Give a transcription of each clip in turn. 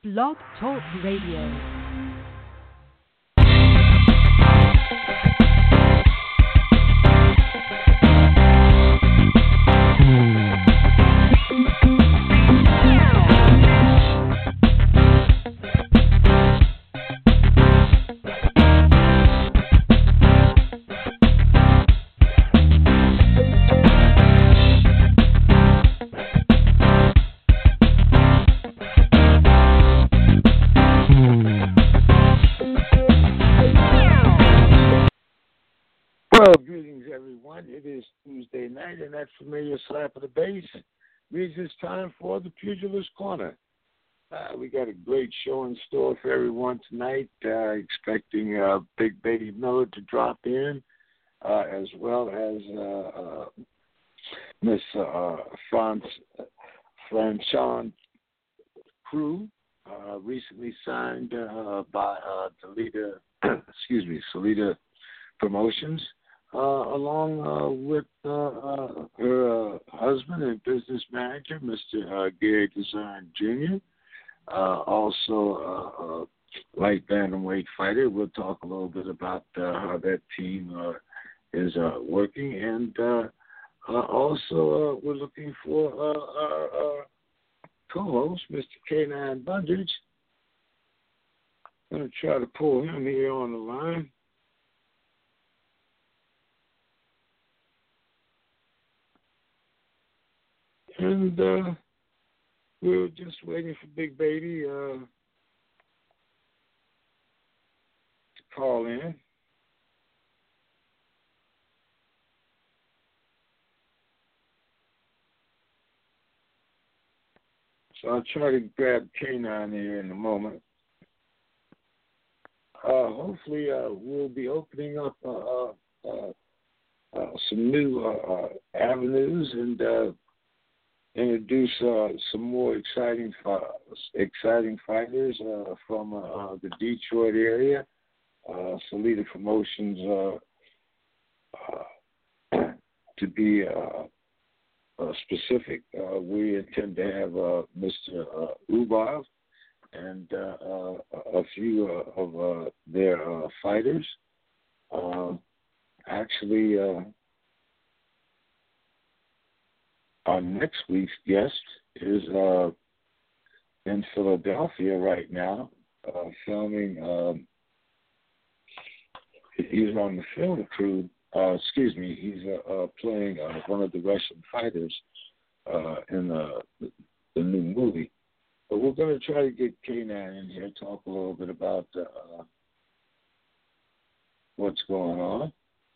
Blog Talk Radio. Well, greetings, everyone. It is Tuesday night, and that familiar slap of the bass means it's time for the Pugilist Corner. We got a great show in store for everyone tonight. Expecting Big Baby Miller to drop in, as well as Miss Franchon Crew, recently signed by Salida Promotions. Along with her husband and business manager, Mr. Gary Design Jr., also a light bantamweight fighter. We'll talk a little bit about how that team is working. And also we're looking for our co-host, Mr. K9 Bundage. I'm going to try to pull him here on the line. And we were just waiting for Big Baby to call in. So I'll try to grab K9 here in a moment. Hopefully we'll be opening up some new avenues and introduce some more exciting fighters from the Detroit area. Salida Promotions, to be specific, we intend to have Mr. Ubov and a few of their fighters. Actually, our next week's guest is in Philadelphia right now, filming. He's on the film crew. He's playing one of the Russian fighters in the new movie. But we're going to try to get K9 in here, talk a little bit about what's going on.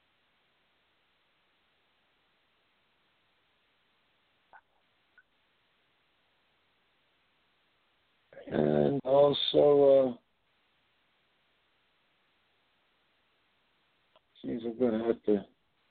And also, seems I'm going to have to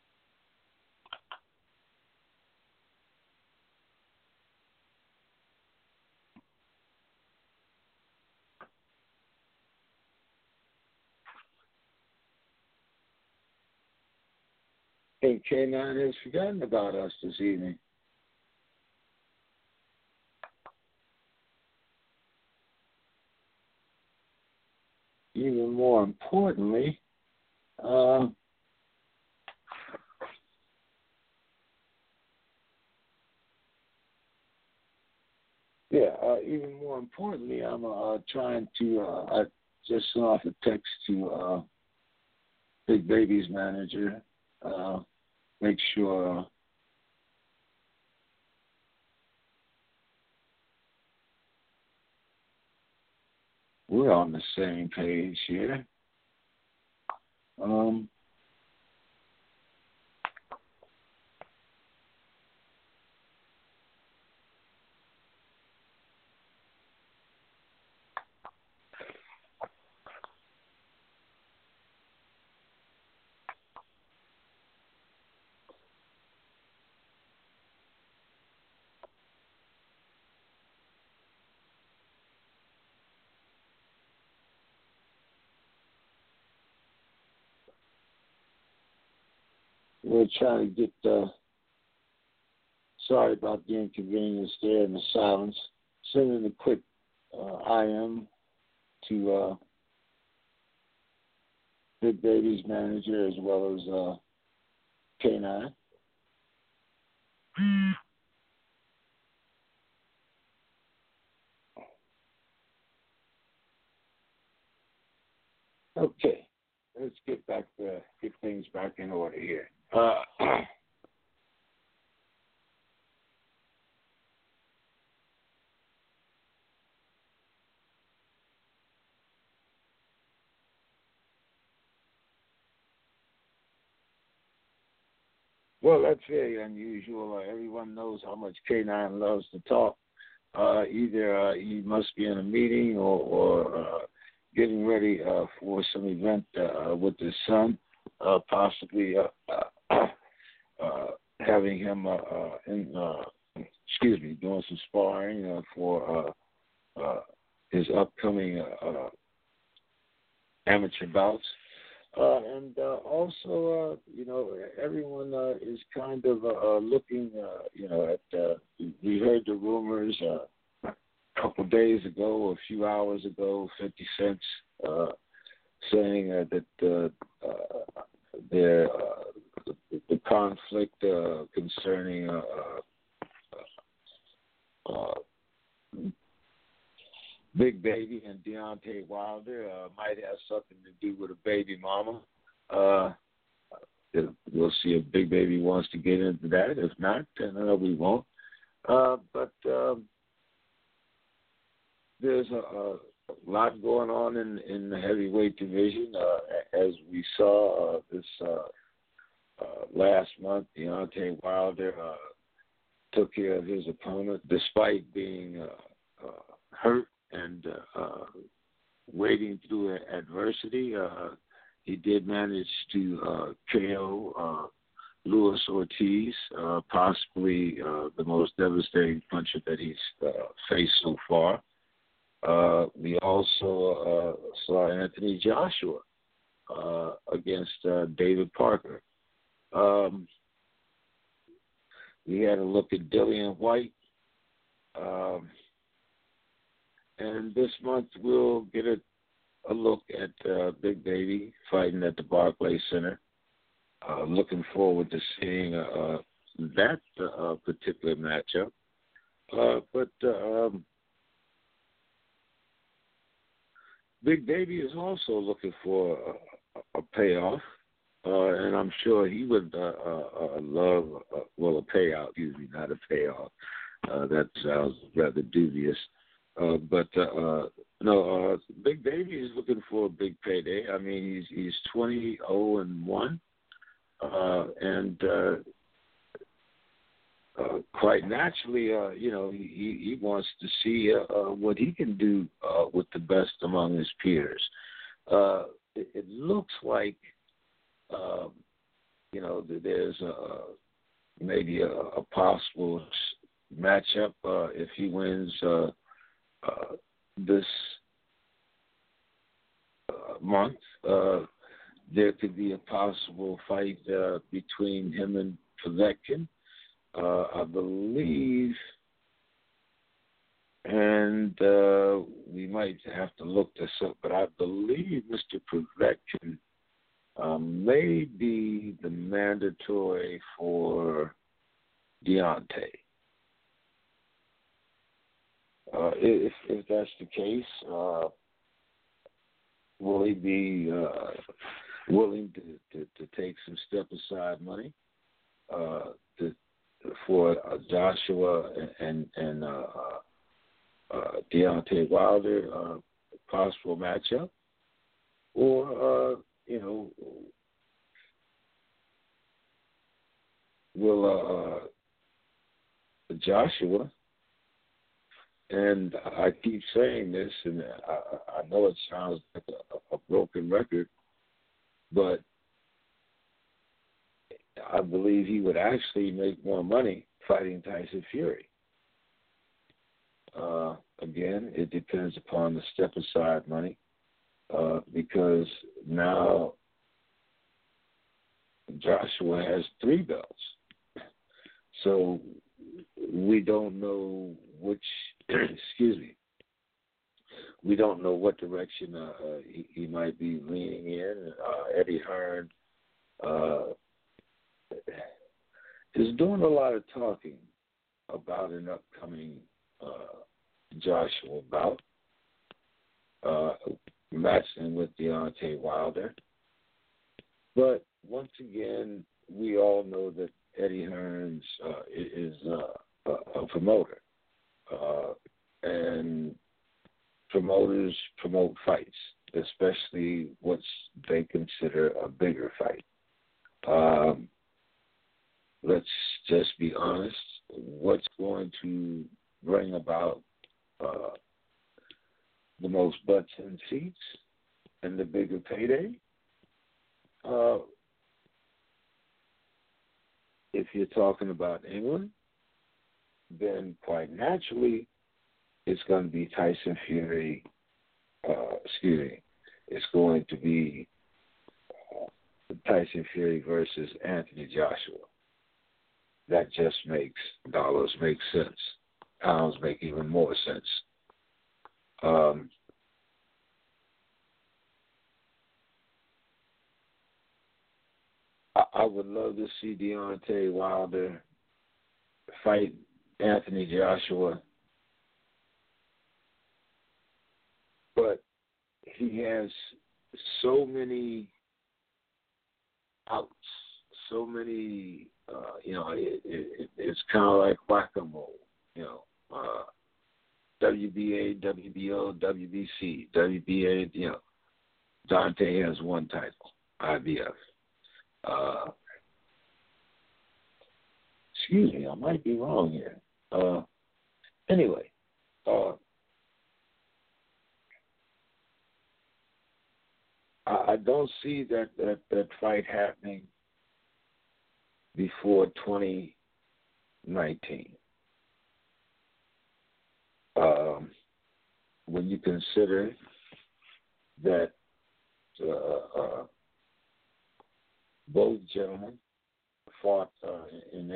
think K9 has forgotten about us this evening. Even more importantly, even more importantly, I'm trying to, I just sent off a text to Big Baby's manager, make sure we're on the same page here. We're trying to get, sorry about the inconvenience there and the silence. Sending a quick I am to Big Baby's manager as well as K9. Okay, let's get things back in order here. Well, that's very unusual. Everyone knows how much K9 loves to talk. Either he must be in a meeting or getting ready for some event with his son, possibly having him doing some sparring for his upcoming amateur bouts. And also, everyone is kind of looking, at, we heard the rumors a couple days ago, a few hours ago, 50 Cent saying that the conflict concerning Big Baby and Deontay Wilder might have something to do with a baby mama. We'll see if Big Baby wants to get into that. If not, then we won't. But there's a lot going on in the heavyweight division. As we saw this last month, Deontay Wilder took care of his opponent despite being hurt and wading through adversity. He did manage to KO Luis Ortiz, possibly the most devastating puncher that he's faced so far. We also saw Anthony Joshua against David Parker. We had a look at Dillian White. And this month we'll get a look at Big Baby fighting at the Barclays Center. Looking forward to seeing that particular matchup. But Big Baby is also looking for a payoff, and I'm sure he would love, a payout, usually not a payoff. That sounds rather dubious. But Big Baby is looking for a big payday. I mean, he's 20-0-1, and quite naturally, he wants to see what he can do with the best among his peers. It looks like, there's maybe a possible matchup if he wins this month. There could be a possible fight between him and Povetkin, I believe, and we might have to look this up, but I believe Mr. Povetkin may be the mandatory for Deontay. If that's the case, will he be willing to take some step-aside money for Joshua and Deontay Wilder possible matchup? Or, will Joshua, and I keep saying this, and I know it sounds like a broken record, but I believe he would actually make more money fighting Tyson Fury. Again, it depends upon the step-aside money, because now Joshua has 3 belts. So we don't know which, we don't know what direction he might be leaning in. Eddie Hearn is doing a lot of talking about an upcoming Joshua bout, matching with Deontay Wilder. But once again, we all know that Eddie Hearns is a promoter, and promoters promote fights, especially what they consider a bigger fight. Let's just be honest. What's going to bring about the most butts and seats and the bigger payday? If you're talking about England, then quite naturally it's going to be Tyson Fury. It's going to be Tyson Fury versus Anthony Joshua. That just makes dollars make sense. Pounds make even more sense. I would love to see Deontay Wilder fight Anthony Joshua, but he has so many outs, so many, it's kind of like whack-a-mole, WBA, WBO, WBC, WBA, Dante has one title, IBF. Excuse me, I might be wrong here. Anyway, I don't see that fight happening before 2019. When you consider that both gentlemen fought in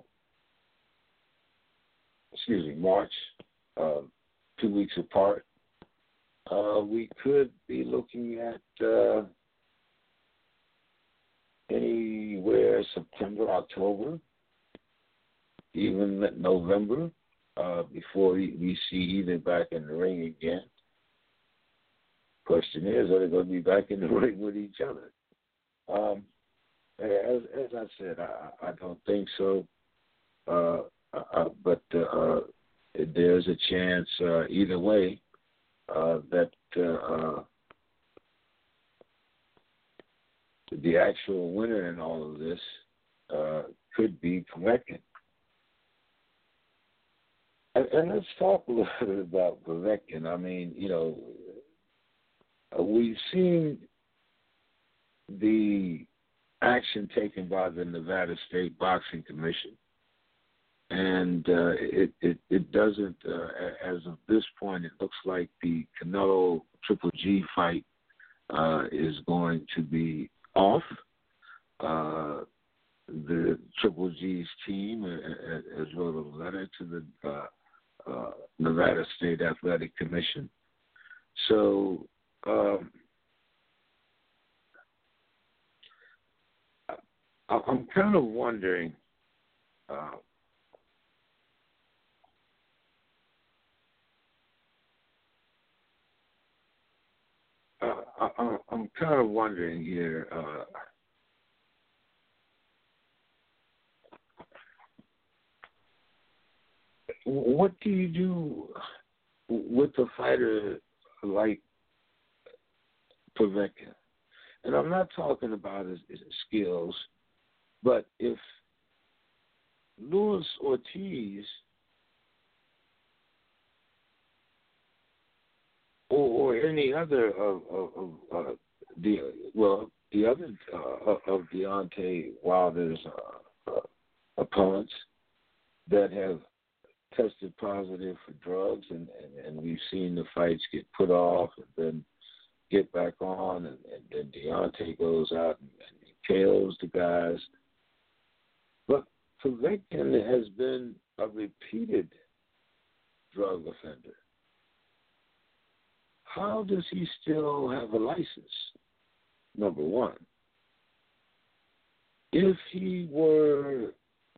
March, 2 weeks apart, we could be looking at anywhere September, October, even November, before we see either back in the ring again. Question is, are they going to be back in the ring with each other? As I said, I don't think so. But there's a chance either way that the actual winner in all of this could be Povetkin. And let's talk a little bit about Povetkin. I mean, we've seen the action taken by the Nevada State Boxing Commission, and it doesn't, as of this point, it looks like the Canelo Triple G fight is going to be off. The Triple G's team has wrote a letter to the Nevada State Athletic Commission. So I'm kind of wondering I'm kind of wondering here. What do you do with a fighter like Povetkin? And I'm not talking about his skills, but if Luis Ortiz or any other of Deontay Wilder's opponents that have tested positive for drugs, and we've seen the fights get put off and then get back on, and then Deontay goes out and KOs the guys. But Povetkin has been a repeated drug offender. how does he still have a license? Number one. If he were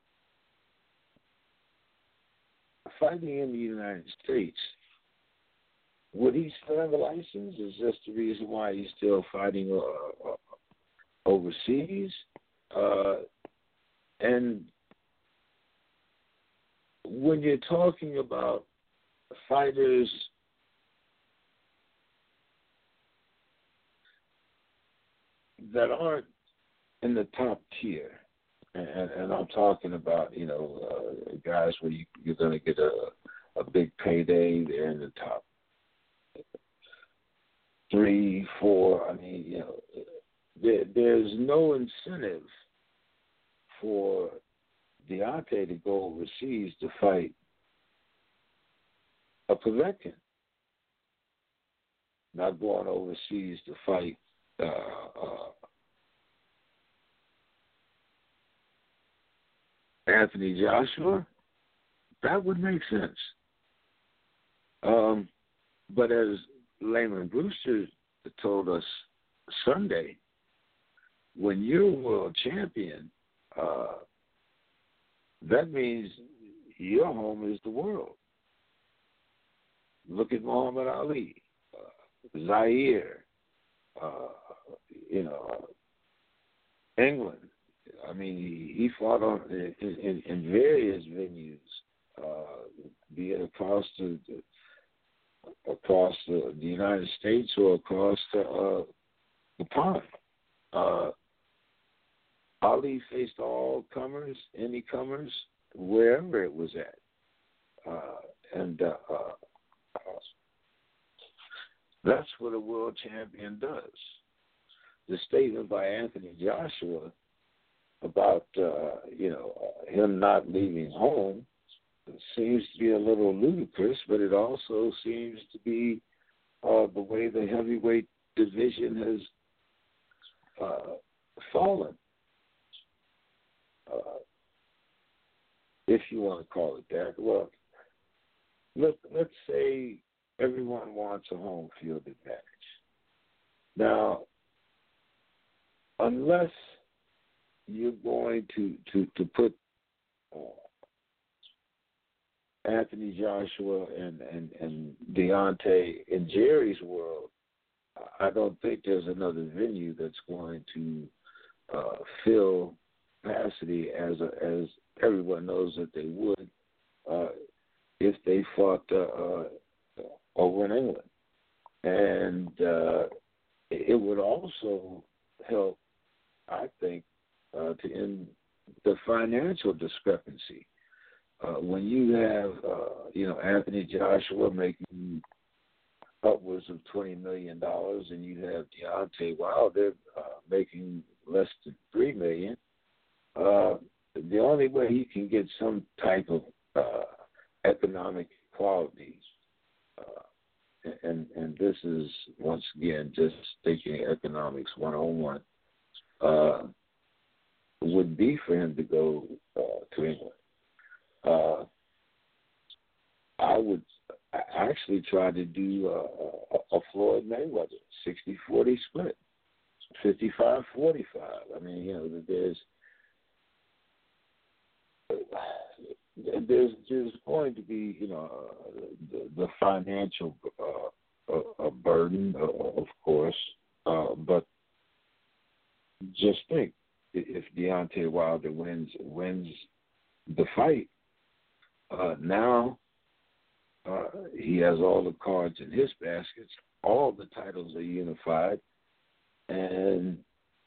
fighting in the United States, would he still have a license? Is this the reason why he's still fighting overseas? And when you're talking about fighters that aren't in the top tier, and I'm talking about, guys where you're going to get a big payday. They're in the top 3, 4. I mean, there's no incentive for Deontay to go overseas to fight a Povetkin. Not going overseas to fight Anthony Joshua. That would make sense. But as Layman Brewster told us Sunday, when you're world champion, that means your home is the world. Look at Muhammad Ali, Zaire, England. I mean, he fought in various venues, be it across the United States or across the pond. Ali faced all comers, any comers, wherever it was at. That's what a world champion does. The statement by Anthony Joshua about him not leaving home seems to be a little ludicrous, but it also seems to be the way the heavyweight division has fallen, if you want to call it that. Well, let's say everyone wants a home field advantage. Now, unless you're going to put Anthony Joshua and Deontay in Jerry's world, I don't think there's another venue that's going to fill capacity as everyone knows that they would if they fought over in England. And it would also help, I think, to end the financial discrepancy. When you have, Anthony Joshua making upwards of $20 million, and you have Deontay Wilder making less than $3 million, the only way he can get some type of economic equality, and this is once again just thinking economics 101, would be for him to go to England. I would actually try to do a Floyd Mayweather 60-40 split, 55-45. I mean, there's going to be, the financial burden, of course, but just think, if Deontay Wilder wins the fight, now he has all the cards in his baskets. All the titles are unified, and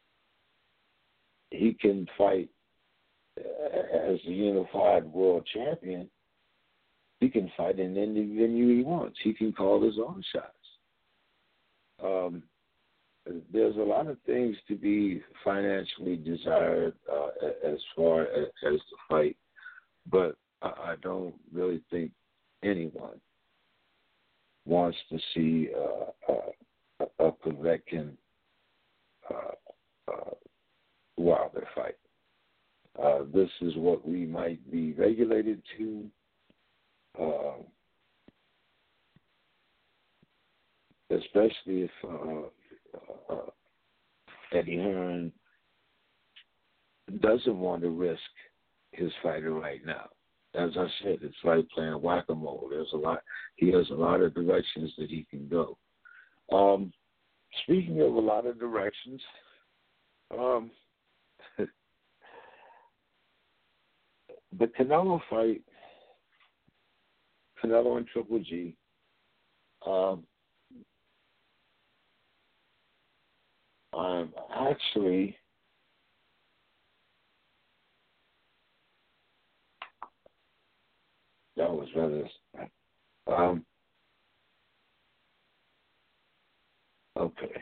he can fight as the unified world champion. He can fight in any venue he wants. He can call his own shots. There's a lot of things to be financially desired as far as the fight, but I don't really think anyone wants to see a Povetkin Wilder fight. This is what we might be regulated to. especially if Eddie Hearn doesn't want to risk his fighter right now. As I said, it's like playing whack-a-mole. He has a lot of directions that he can go. Speaking of a lot of directions, the Canelo fight, Canelo and Triple G, I'm actually that was rather okay.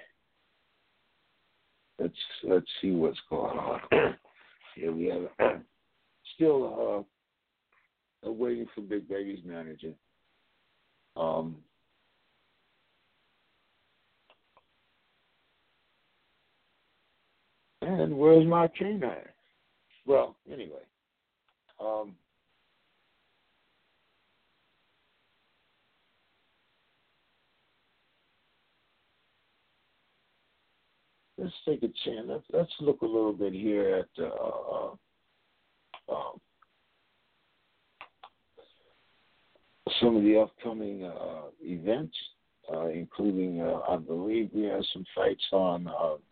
Let's see what's going on. Here we have still waiting for Big Baby's manager. And where's my canine? Well, anyway, let's take a chance. Let's look a little bit here at some of the upcoming events, including, I believe we have some fights on.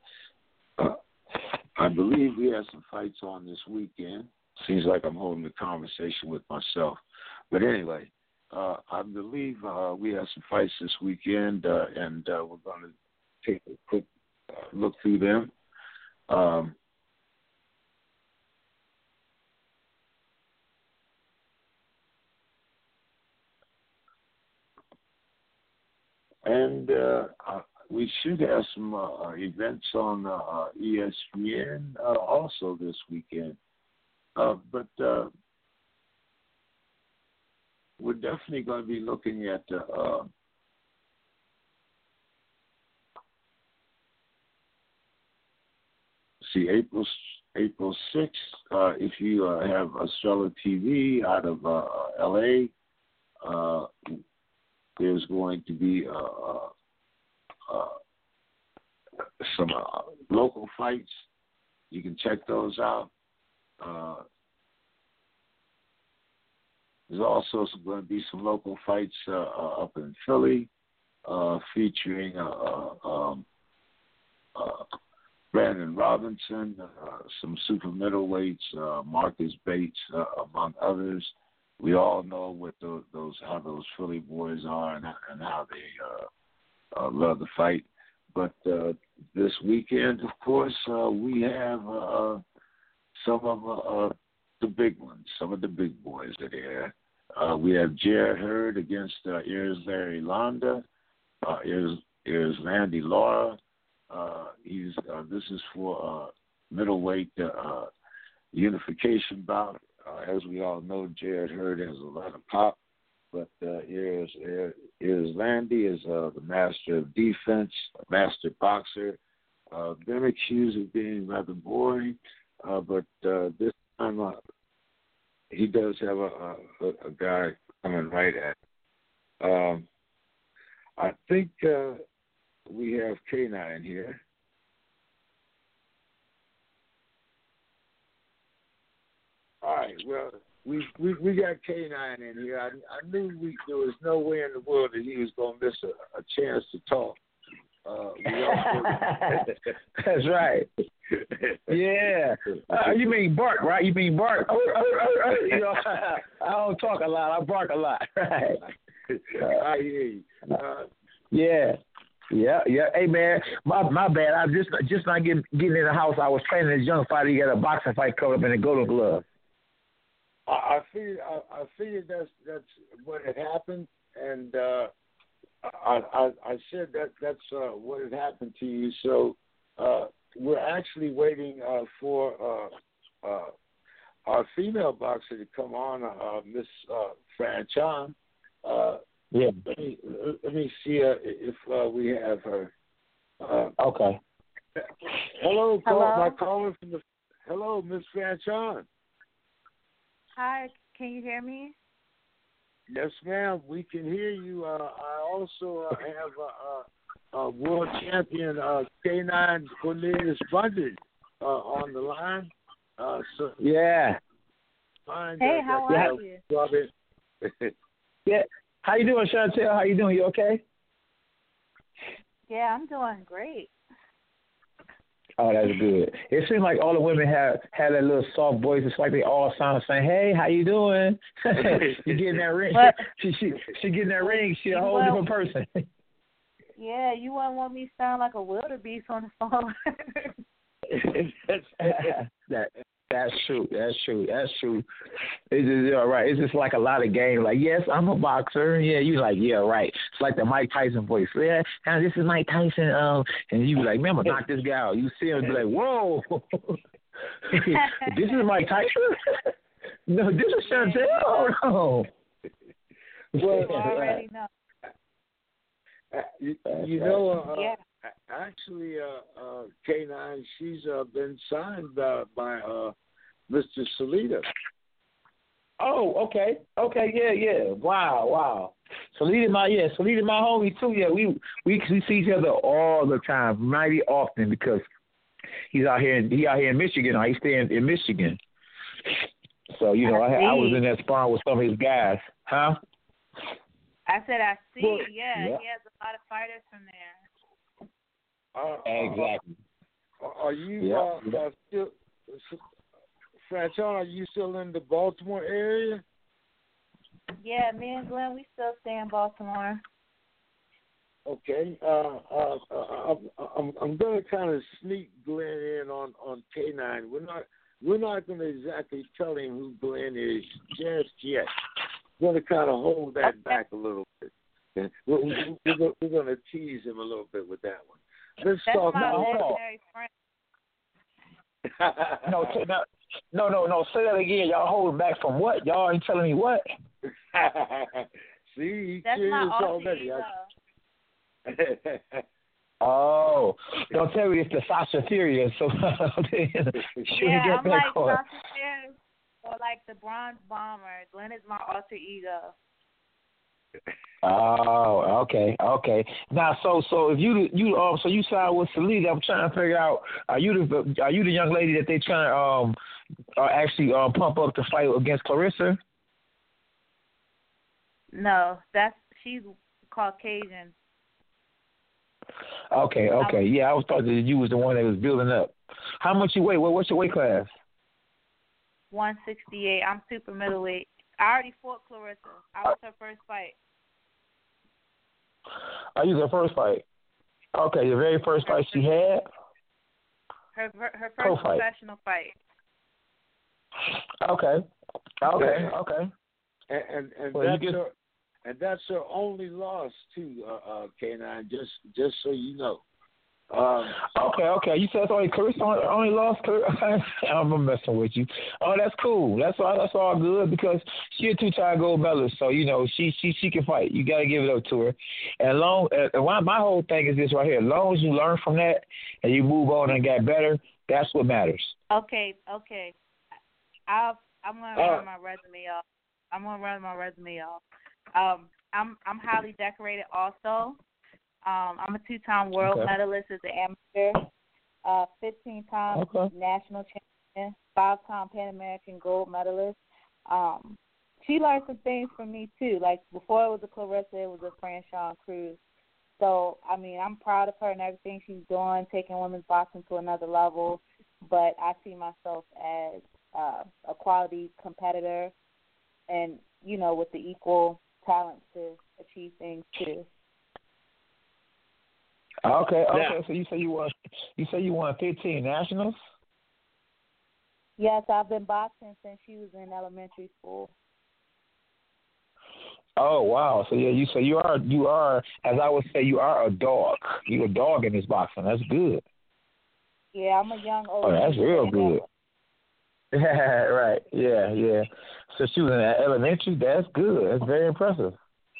I believe we have some fights on this weekend. Seems like I'm holding a conversation with myself, but anyway, I believe we have some fights this weekend, and we're going to take a quick look through them. And we should have some events on ESPN also this weekend. But we're definitely going to be looking at April 6th. If you have Australia TV out of LA, there's going to be some local fights. You can check those out. There's also going to be some local fights up in Philly, featuring Brandon Robinson, some super middleweights, Marcus Bates, among others. We all know what how those Philly boys are and how they love to fight. But this weekend, of course, we have some of the big ones, some of the big boys are there. We have Jared Hurd against Erislandy Lara. This is for middleweight unification bout. As we all know, Jared Hurd has a lot of pop, but Erislandy is the master of defense, a master boxer. Been accused of being rather boring, but this time he does have a guy coming right at him. I think we have K9 here. All right, well, we got K9 in here. I knew there was no way in the world that he was going to miss a chance to talk. That's right. Yeah. You mean bark, right? You mean bark. You know, I don't talk a lot. I bark a lot. Right. I hear you. Yeah. Hey man, my bad. I just not getting in the house. I was training this young fighter. He got a boxing fight coming up in the Golden Glove. I figured that's what had happened, and I said that's what had happened to you. So we're actually waiting for our female boxer to come on, Miss Fran Chan. Yeah. Let me see if we have her. Okay. Hello. My caller from the. Hello, Miss Fran Chan. Hi, can you hear me? Yes, ma'am. We can hear you. I also have world champion K9 Cornelius Bundy on the line. So Yeah. fine, Hey, how are you? Robert. Yeah. How you doing, Chantel? How you doing? You okay? Yeah, I'm doing great. Oh, that's good. It seems like all the women have that little soft voice. It's like they all sound the same. Hey, how you doing? You get in that ring. What? She get in that ring. She a whole different person. Yeah, you wouldn't want me to sound like a wildebeest on the phone. That's true. It's just all right. It's just like a lot of games. Like, yes, I'm a boxer. Yeah, you like, yeah, right. It's like the Mike Tyson voice. Yeah, and this is Mike Tyson. And you be like, man, I'm gonna knock this guy out. You see him, be like, whoa, this is Mike Tyson. No, this is Chantel. Oh, no. Well, I already know. you know, Yeah. actually, K9, she's been signed by Mr. Salida. Oh, okay. Yeah. Wow. Salida my homie too. Yeah, we see each other all the time, mighty often because he out here in Michigan. He stays in Michigan. So I was in that sparring with some of his guys, huh? I said I see. Well, yeah, he has a lot of fighters from there. Exactly. Are you still, Franchon? Are you still in the Baltimore area? Yeah, me and Glenn, we still stay in Baltimore. Okay. I'm going to kind of sneak Glenn in on K9. We're not going to exactly tell him who Glenn is just yet. We're going to kind of hold that back a little bit. We're going to tease him a little bit with that one. Let's That's talk my about imaginary friend. No. Say that again. Y'all holding back from what? Y'all ain't telling me what? See, that's my alter already. Oh, don't tell me it's the Sasha Theory. So yeah, I'm like Sasha Theory or like the Bronze Bomber. Glenn is my alter ego. Oh, okay. Now, so if you signed with Salida, I'm trying to figure out are you the young lady that they trying to actually pump up to fight against Clarissa? No, she's Caucasian. Okay. Yeah, I was thought that you was the one that was building up. How much you weigh? What's your weight class? 168. I'm super middleweight. I already fought Clarissa. I was her first fight. Are you the first fight? Okay, your very first fight she had? Her first professional fight. Okay. And that's her only loss too, K9. Just so you know. Okay. You said it's only Clarissa only lost. I'm messing with you. Oh, that's cool. That's all good because she a 2-time gold medalist, so she can fight. You got to give it up to her. And my whole thing is this right here. As long as you learn from that and you move on and get better, that's what matters. Okay. I'm gonna run my resume off. I'm highly decorated also. I'm a 2-time world medalist as an amateur, 15-time national champion, 5-time Pan American gold medalist. She learned some things from me too. Like before it was a Clarissa, it was a Franchon Cruz. So I mean, I'm proud of her and everything she's doing, taking women's boxing to another level. But I see myself as a quality competitor, and with the equal talent to achieve things too. Okay. So you say you won 15 nationals? Yes, I've been boxing since she was in elementary school. Oh wow! So yeah, you are as I would say you are a dog. You're a dog in this boxing. That's good. Yeah, I'm a young old. Oh, that's real good. Yeah, right. Yeah. So she was in elementary. That's good. That's very impressive.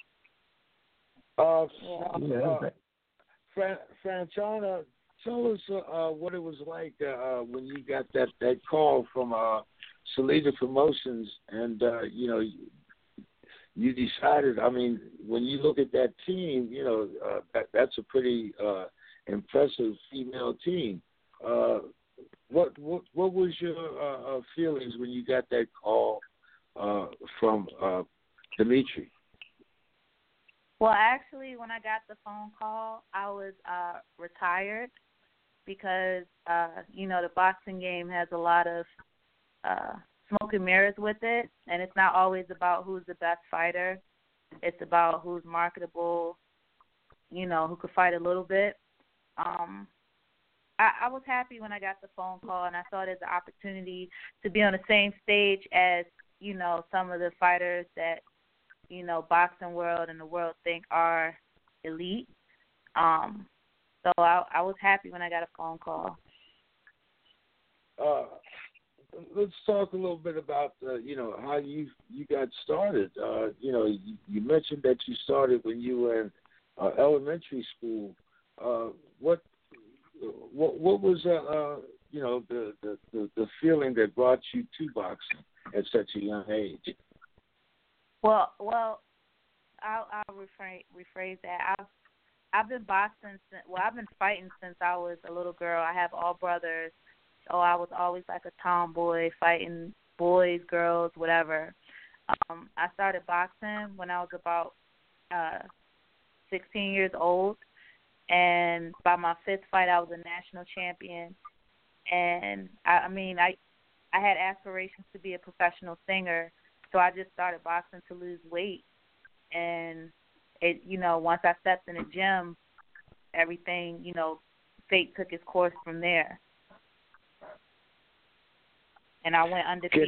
Franchona, tell us what it was like when you got that call from Salida Promotions, and you decided. I mean, when you look at that team, that's a pretty impressive female team. What was your feelings when you got that call from Dimitri? Well, actually, when I got the phone call, I was retired because, the boxing game has a lot of smoke and mirrors with it, and it's not always about who's the best fighter. It's about who's marketable, who could fight a little bit. I was happy when I got the phone call, and I saw it as an opportunity to be on the same stage as, some of the fighters that, boxing world and the world think are elite. So I was happy when I got a phone call. Let's talk a little bit about, how you got started. You mentioned that you started when you were in elementary school. What was the feeling that brought you to boxing at such a young age? Well, I'll rephrase that. I've been boxing I've been fighting since I was a little girl. I have all brothers, so I was always like a tomboy, fighting boys, girls, whatever. I started boxing when I was about 16 years old, and by my fifth fight, I was a national champion. And I had aspirations to be a professional singer, so I just started boxing to lose weight. And it, once I stepped in the gym, everything, fate took its course from there. And I went undefeated.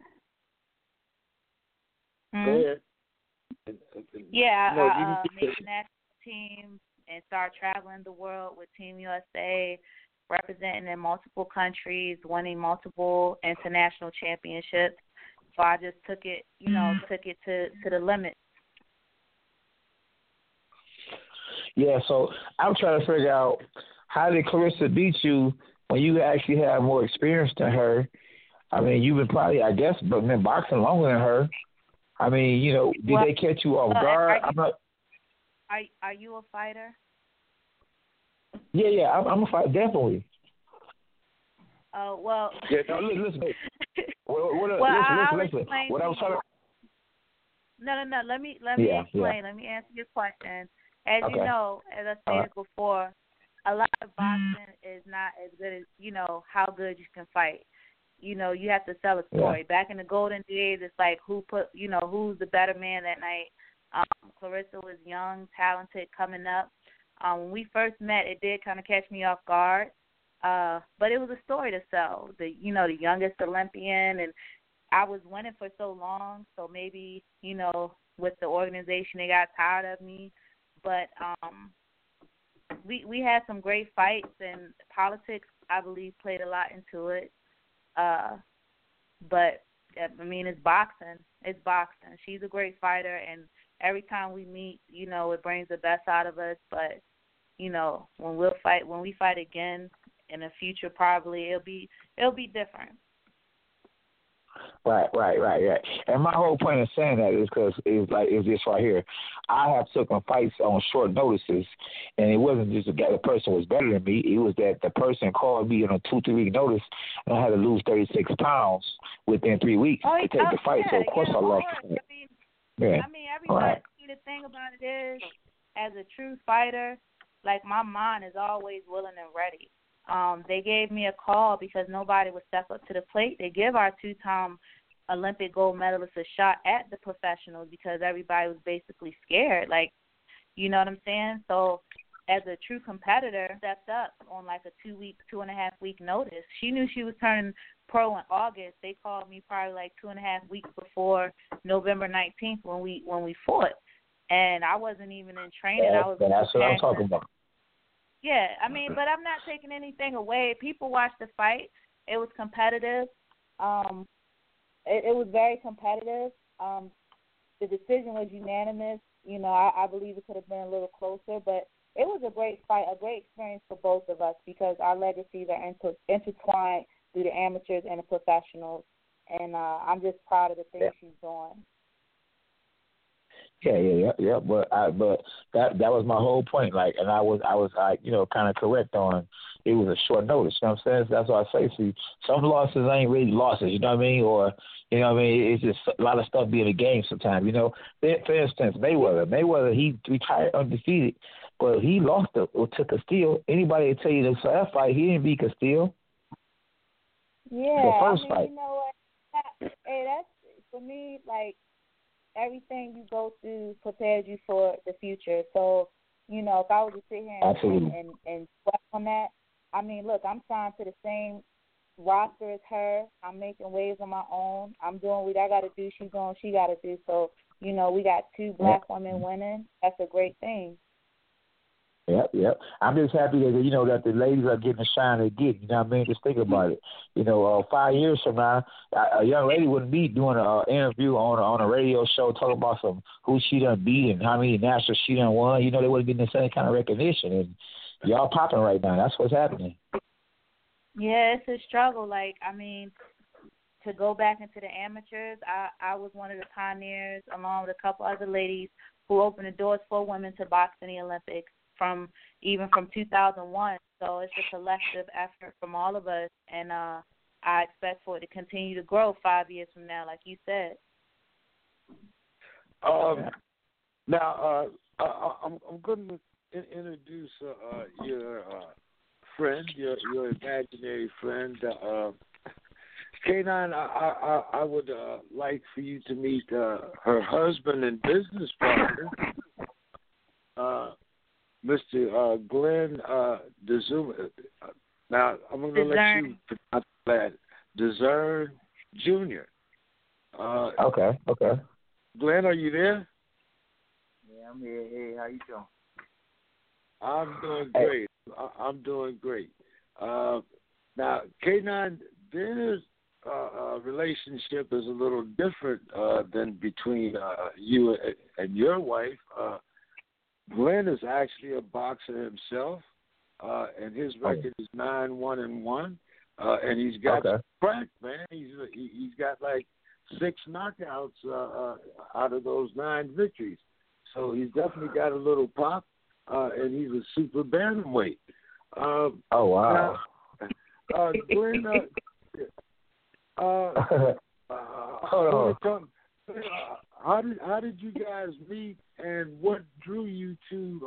Go ahead. Yeah, I made the national team and started traveling the world with Team USA, representing in multiple countries, winning multiple international championships. So I just took it, took it to the limit. Yeah, so I'm trying to figure out, how did Claressa beat you when you actually have more experience than her? I mean, you've been probably, I guess, been boxing longer than her. I mean, did they catch you off guard? Are you a fighter? Yeah, I'm a fighter, definitely. Oh, well. Yeah, no, listen. Listen. What I was trying to. No. Let me explain. Yeah. Let me answer your question. As Okay. you know, as I stated before, a lot of boxing is not as good as, how good you can fight. You have to sell a story. Yeah. Back in the golden days, it's like who's the better man that night. Claressa was young, talented, coming up. When we first met, it did kind of catch me off guard. But it was a story to sell. The youngest Olympian, and I was winning for so long, so maybe, with the organization, they got tired of me. But we had some great fights, and politics, I believe, played a lot into it. But it's boxing. It's boxing. She's a great fighter, and every time we meet, it brings the best out of us. But when we fight again in the future, probably it'll be different. Right. And my whole point of saying that is because it's this right here. I have taken fights on short notices, and it wasn't just the person was better than me. It was that the person called me on a 2-3 week notice, and I had to lose 36 pounds within 3 weeks to take the fight. So of course I lost. Everybody. See, the thing about it is, as a true fighter, like my mind is always willing and ready. They gave me a call because nobody would step up to the plate. They give our 2-time Olympic gold medalist a shot at the professionals because everybody was basically scared. Like, you know what I'm saying? So as a true competitor, stepped up on like a 2.5 week notice. She knew she was turning pro in August. They called me probably like 2.5 weeks before November 19th when we fought. And I wasn't even in training. That's what I'm talking about. Yeah, but I'm not taking anything away. People watched the fight. It was competitive. It was very competitive. The decision was unanimous. I believe it could have been a little closer, but it was a great fight, a great experience for both of us because our legacies are intertwined through the amateurs and the professionals. And I'm just proud of the things she's doing. Yeah. But that was my whole point. Like, and I was like, kind of correct on. It was a short notice. You know what I'm saying? That's what I say. See, some losses ain't really losses. You know what I mean? Or it's just a lot of stuff being a game sometimes. For instance, Mayweather, he retired undefeated, but he lost or took Castillo. Anybody will tell you the last fight he didn't beat Castillo. Yeah, the first fight. You know what? Hey, that's for me. Like, everything you go through prepares you for the future. So, if I was to sit here and sweat on that, I mean, look, I'm signed to the same roster as her. I'm making waves on my own. I'm doing what I got to do. She's doing what she got to do. So, we got 2 black women winning. That's a great thing. Yep. I'm just happy that that the ladies are getting the shine they get. You know what I mean? Just think about it. 5 years from now, a young lady wouldn't be doing an interview on a radio show talking about who she done beat and how many nationals she done won. They wouldn't be getting the same kind of recognition. And y'all popping right now. That's what's happening. Yeah, it's a struggle. Like, I mean, to go back into the amateurs, I was one of the pioneers, along with a couple other ladies, who opened the doors for women to box in the Olympics. From 2001, so it's a collective effort from all of us, and I expect for it to continue to grow 5 years from now, like you said. Now, I'm going to introduce your friend, your imaginary friend, K9. I would like for you to meet her husband and business partner, Mr. Glenn DeZuma. Now, I'm going to let you pronounce that. DeZern Jr. Okay. Glenn, are you there? Yeah, I'm here. Hey, how you doing? I'm doing great. I'm doing great. Now, K9, their relationship is a little different than between you and your wife. Glenn is actually a boxer himself, and his record is 9-1-1, and he's got crack, man. He's got like 6 knockouts out of those 9 victories. So he's definitely got a little pop, and he's a super bantamweight. Oh wow! Now, Glenn, hold on. How did you guys meet, and what drew you to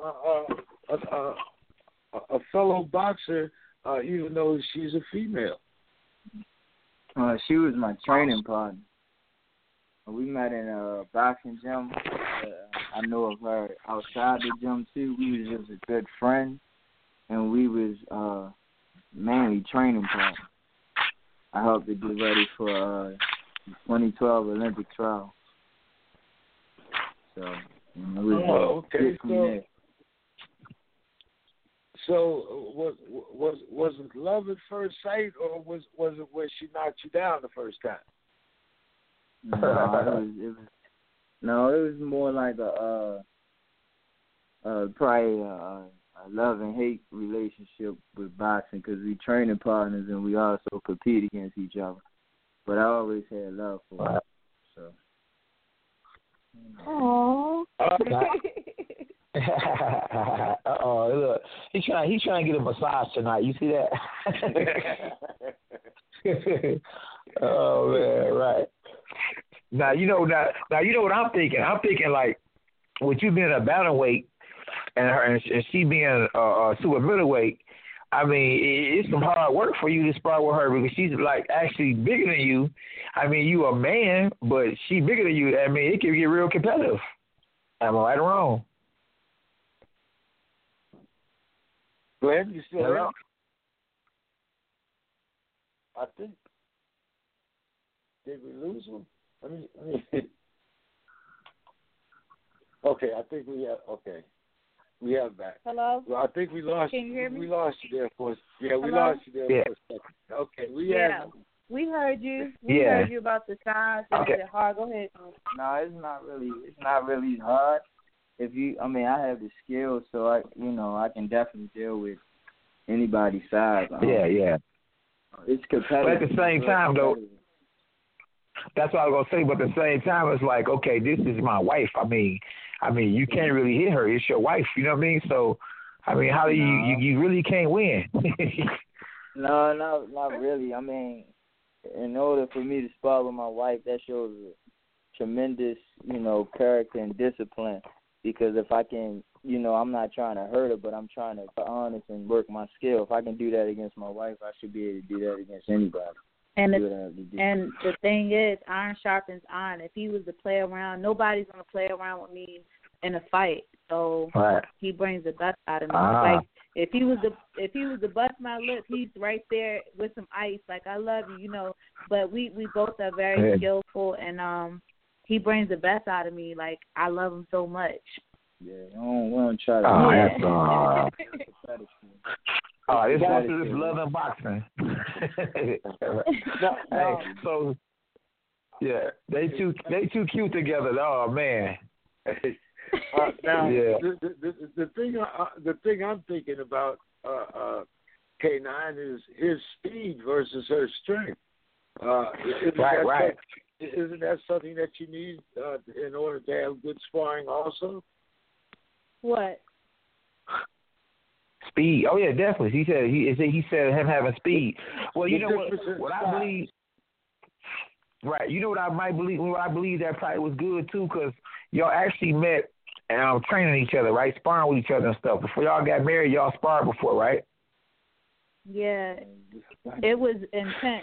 a fellow boxer, even though she's a female? She was my training partner. We met in a boxing gym. I know of her outside the gym too. We was just a good friend, and we was mainly training partners. I helped her get ready for 2012 Olympic trial. So, okay. So was it love at first sight, or was it when she knocked you down the first time? No, it was more like probably a love and hate relationship with boxing, because we training partners and we also compete against each other. But I always had love for her. So. Aww. Look, he's trying to get a massage tonight. You see that? Oh man, right. Now you know what I'm thinking. I'm thinking like, with you being a bantamweight and she being a super middleweight. I mean, it's some hard work for you to spar with her, because she's like actually bigger than you. I mean, you a man, but she bigger than you. I mean, it can get real competitive. Am I right or wrong? Glenn, you still there? I think. Did we lose him? I mean, okay, I think we have. Okay. We have back. Hello? Well, I think we lost. Can you hear me? We lost you there for a second. We Hello? lost you there for a second. Okay, we heard you. We heard you about the size. Okay. Is it hard? Go ahead. No, it's not really hard. I have the skills, so I can definitely deal with anybody's size. Yeah. It's competitive. But at the same time, though, that's what I was gonna say. But at the same time, it's like, okay, this is my wife. I mean, I mean, you can't really hit her. It's your wife. You know what I mean? So, I mean, how do you really can't win? No, not really. I mean, in order for me to spar with my wife, that shows a tremendous, character and discipline. Because if I can, I'm not trying to hurt her, but I'm trying to be honest and work my skill. If I can do that against my wife, I should be able to do that against anybody. And the thing is, iron sharpens iron. If he was to play around, nobody's gonna play around with me in a fight. So he brings the best out of me. Like if he was to bust my lip, he's right there with some ice. Like, I love you, But we both are very skillful, and he brings the best out of me. Like, I love him so much. Yeah, we don't try to. This is love and boxing. So yeah, they too cute together. Oh man. Now the thing I'm thinking about K9 is his speed versus her strength. Isn't that something that you need in order to have good sparring also? What? Speed. Oh yeah, definitely. He said him having speed. Well, you know what I believe. Right. You know what I might believe. What I believe that probably was good too, because y'all actually met and training each other, right? Sparring with each other and stuff. Before y'all got married, y'all sparred before, right? Yeah. It was intense.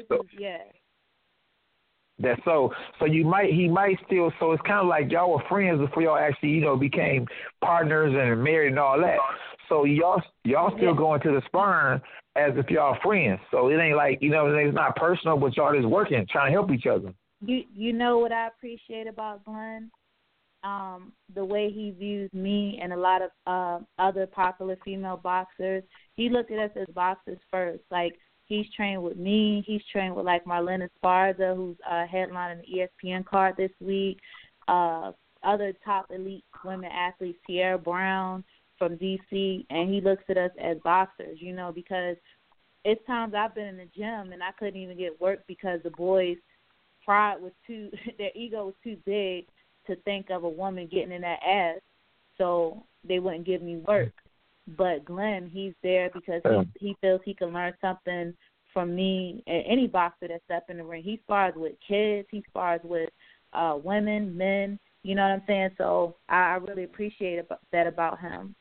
That so he might still, so it's kind of like y'all were friends before y'all actually became partners and married and all that. So y'all still going to the sparring as if y'all friends. So it ain't like it's not personal, but y'all just working, trying to help each other. You know what I appreciate about Glenn? The way he views me and a lot of other popular female boxers. He looked at us as boxers first, like. He's trained with me. He's trained with, like, Marlena Esparza, who's headlining the ESPN card this week. Other top elite women athletes, Sierra Brown from D.C., and he looks at us as boxers, because it's times I've been in the gym and I couldn't even get work because the boys' pride was their ego was too big to think of a woman getting in that ass, so they wouldn't give me work. But Glenn, he's there because he feels he can learn something from me and any boxer that steps in the ring. He spars with kids. He spars with women, men. You know what I'm saying? So I really appreciate that about him.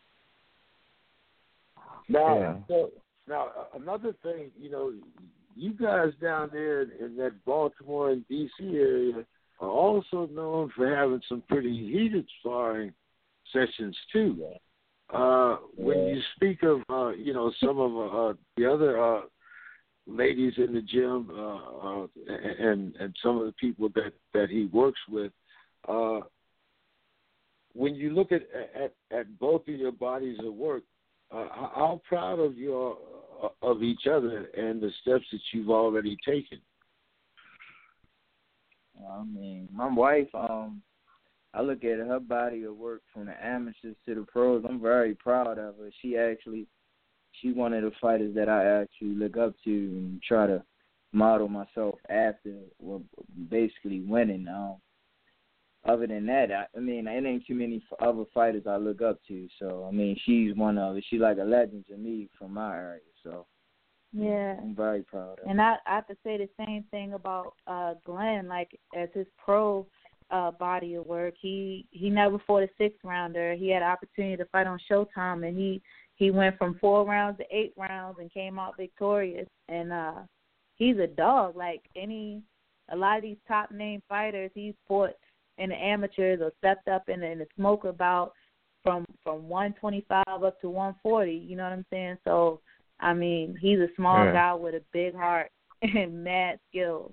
Now, another thing, you guys down there in that Baltimore and D.C. area are also known for having some pretty heated sparring sessions too. When you speak of, some of the other ladies in the gym and some of the people that he works with, when you look at both of your bodies of work, how proud of each other and the steps that you've already taken? I mean, my wife, I look at her body of work from the amateurs to the pros. I'm very proud of her. She's one of the fighters that I actually look up to and try to model myself after, basically winning. Other than that, I mean, it ain't too many other fighters I look up to. So, I mean, she's one of it. She's like a legend to me from my area. So, yeah, I'm very proud of her. And I have to say the same thing about Glenn. Like, as his pro body of work, he never fought a 6-rounder. He had an opportunity to fight on Showtime, and he went from 4 rounds to 8 rounds and came out victorious. And he's a dog. Like a lot of these top name fighters, he's fought in the amateurs or stepped up in the smoker bout from 125 up to 140. You know what I'm saying? So, I mean, he's a small guy with a big heart and mad skills.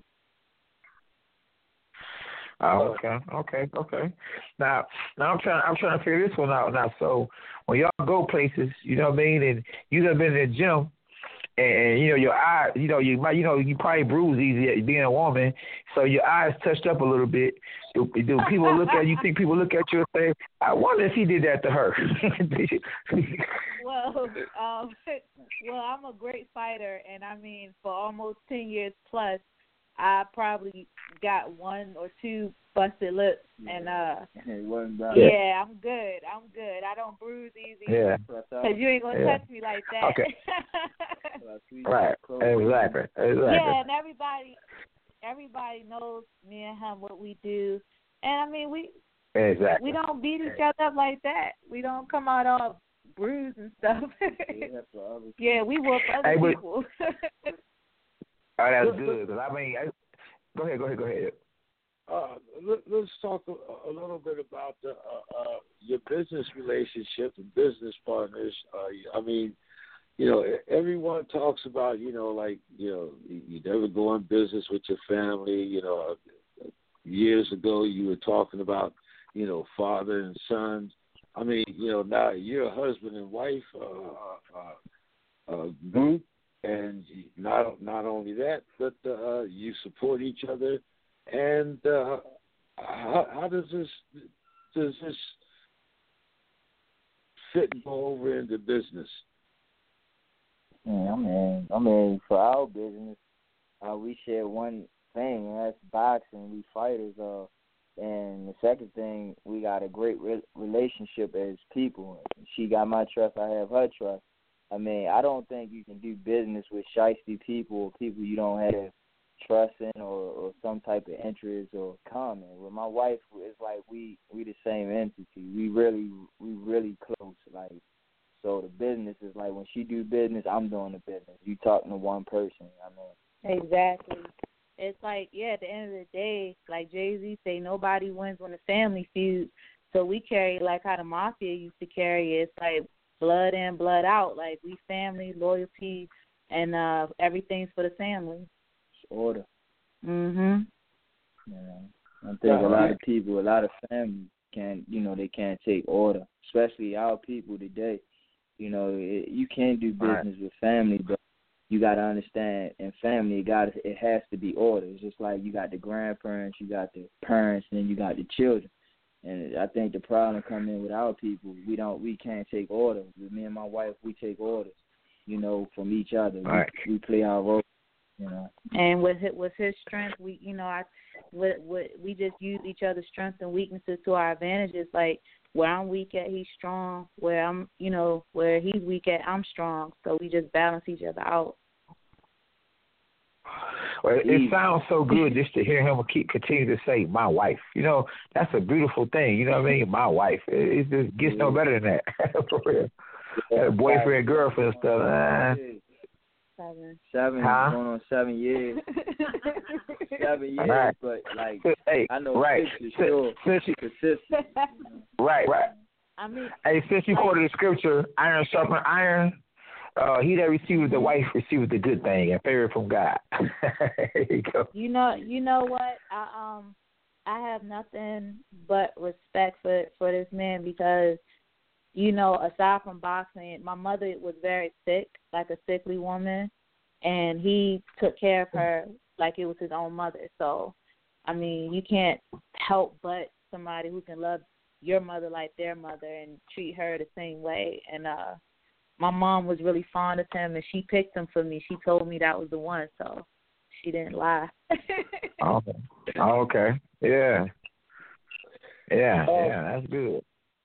Oh, okay. Now I'm trying to figure this one out. Now, so when y'all go places, you know what I mean, and you done been in the gym, and your eyes, you probably bruise easy being a woman, so your eyes touched up a little bit. Do people look at you? Think people look at you and say, "I wonder if he did that to her"? Well, I'm a great fighter, and I mean, for almost 10 years plus, I probably got one or two busted lips, and yeah, I'm good. I don't bruise easy. Yeah. Because you ain't gonna touch me like that. Okay. Right. Exactly. Yeah, and everybody knows me and him what we do, and I mean we don't beat each other up like that. We don't come out all bruised and stuff. Yeah, we whoop other people. Oh, that's good. Cause I mean, go ahead. Let's talk a little bit about your business relationship and business partners. I mean, everyone talks about, you never go in business with your family. Years ago you were talking about, father and son. I mean, now you're a husband and wife group, and not only that, but you support each other. And how does this fit and go over into business? Yeah, I mean, for our business, we share one thing, and that's boxing. We fighters. And the second thing, we got a great relationship as people. She got my trust, I have her trust. I mean, I don't think you can do business with shiesty people or people you don't have trust in or some type of interest or common. With my wife, it's like we the same entity. We really close. Like, so the business is like when she do business, I'm doing the business. You talking to one person. I mean, exactly. It's like, at the end of the day, like Jay-Z say, nobody wins when the family feuds. So we carry like how the mafia used to carry it. It's like blood in, blood out. Like we family, loyalty, and everything's for the family. It's order. Mhm. Yeah. I think a lot of people, a lot of families they can't take order, especially our people today. You can't do business with family, but you got to understand, in family, it has to be order. It's just like you got the grandparents, you got the parents, and then you got the children. And I think the problem come in with our people. We can't take orders. With me and my wife, we take orders, from each other. Right. We play our role, And with his strength, we just use each other's strengths and weaknesses to our advantages. Like where I'm weak at, he's strong. Where I'm, where he's weak at, I'm strong. So we just balance each other out. Well, it sounds so good just to hear him continue to say, my wife. That's a beautiful thing. You know what I mean? My wife. It just gets no better than that. For real. That boyfriend, girlfriend stuff. 7 going on 7 years. 7 years, right. But like I know 6 for sure. Consistent. Right. I mean, since you quoted the scripture, iron sharpen iron. He that receiveth the wife receiveth the good thing and favor from God. There you go. You know what? I have nothing but respect for this man because, aside from boxing, my mother was very sick, like a sickly woman, and he took care of her like it was his own mother. So, I mean, you can't help but somebody who can love your mother like their mother and treat her the same way. And my mom was really fond of him, and she picked him for me. She told me that was the one, so she didn't lie. Okay. Yeah. That's good.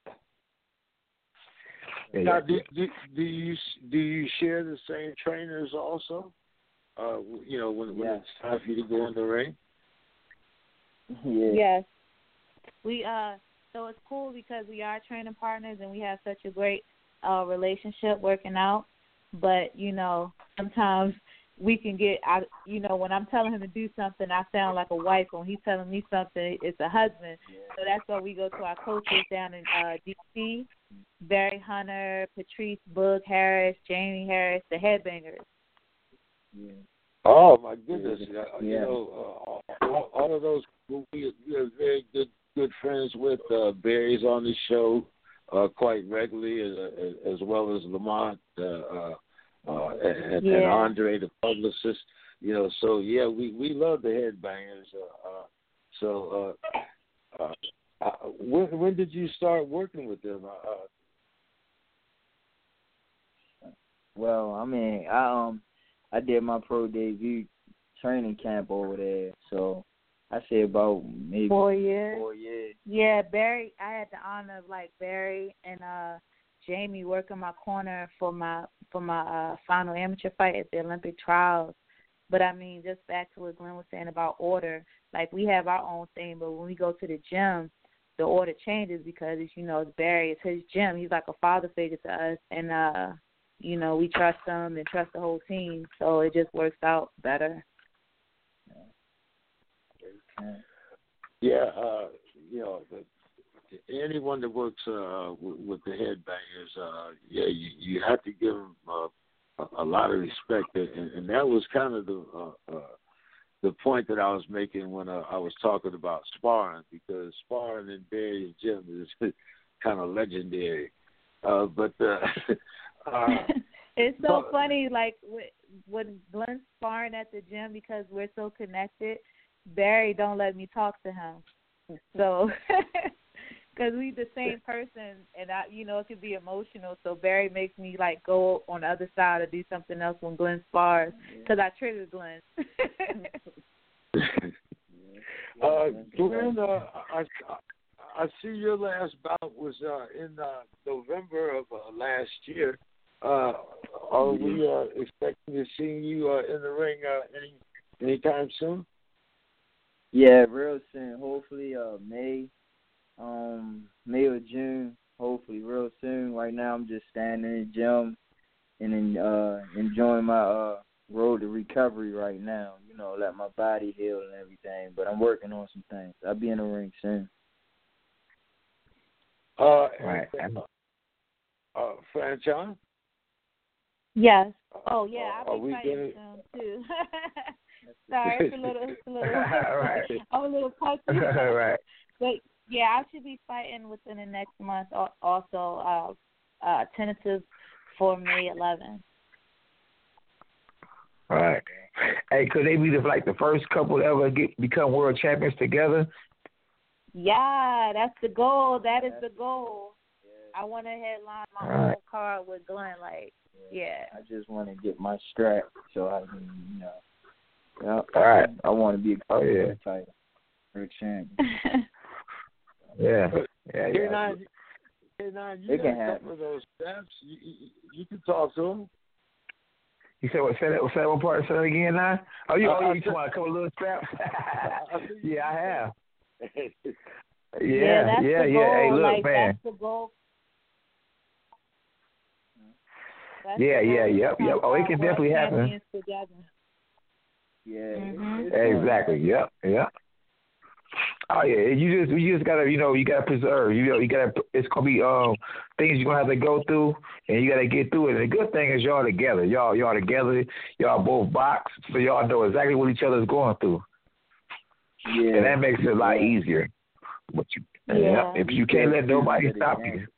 Now, do you share the same trainers also? When it's time for you to go in the ring. Yeah. Yes. We so it's cool because we are training partners and we have such a great relationship working out. But sometimes we can get out. When I'm telling him to do something, I sound like a wife. When he's telling me something, it's a husband. So that's why we go to our coaches down in D.C. Barry Hunter, Patrice Boog Harris, Jamie Harris, the Headbangers. Yeah. Oh my goodness! All of those we are very good friends with. Barry's on the show quite regularly, as well as Lamont and Andre, the publicist. So we love the Headbangers. When did you start working with them? Well, I mean, I did my pro debut training camp over there. So I say about maybe 4 years. 4 years. Yeah, Barry. I had the honor of Barry and Jamie working my corner for my final amateur fight at the Olympic trials. But I mean, just back to what Glenn was saying about order. We have our own thing, but when we go to the gym, the order changes because it's Barry. It's his gym. He's like a father figure to us, and we trust him and trust the whole team. So it just works out better. Yeah, anyone that works with the headbangers, you have to give them a lot of respect, and that was kind of the point that I was making when I was talking about sparring, because sparring in Barry's gym is kind of legendary. It's so funny, when Glenn's sparring at the gym, because we're so connected, Barry don't let me talk to him. So, because we the same person, and it could be emotional. So Barry makes me go on the other side or do something else when Glenn spars, because I trigger Glenn. Glenn, I see your last bout was in November of last year. Are we expecting to see you in the ring anytime soon? Yeah, real soon. Hopefully, May or June. Hopefully, real soon. Right now, I'm just standing in the gym and enjoying my road to recovery right now. Let my body heal and everything. But I'm working on some things. I'll be in the ring soon. Right. Franchon? Yes. Oh, yeah. I'll be fighting soon, too. Sorry, it's a little right. I'm a little puffy. Right. But, yeah, I should be fighting within the next month also, tentative for May 11th. All right. Hey, could they be the first couple to ever become world champions together? Yeah, that's the goal. That is the goal. I want to headline my own card with Glenn. Yeah. I just want to get my strap so I can, All right. I want to be a title for a champion. Yeah. You got a couple of those steps. You can talk to them. You said what? Say that one part. Say that again now. Oh, you want a couple of little straps? Yeah, I have. Yeah, that's the goal. Hey, look, man. That's the goal. Yep. Oh, it can definitely happen. Yeah. Mm-hmm. Exactly. Yep. Oh yeah, you just gotta you gotta preserve. You gotta. It's gonna be things you're gonna have to go through, and you gotta get through it. And the good thing is y'all together. Y'all together. Y'all both box, so y'all know exactly what each other's going through. Yeah. And that makes it a lot easier. But if you can't let nobody stop you.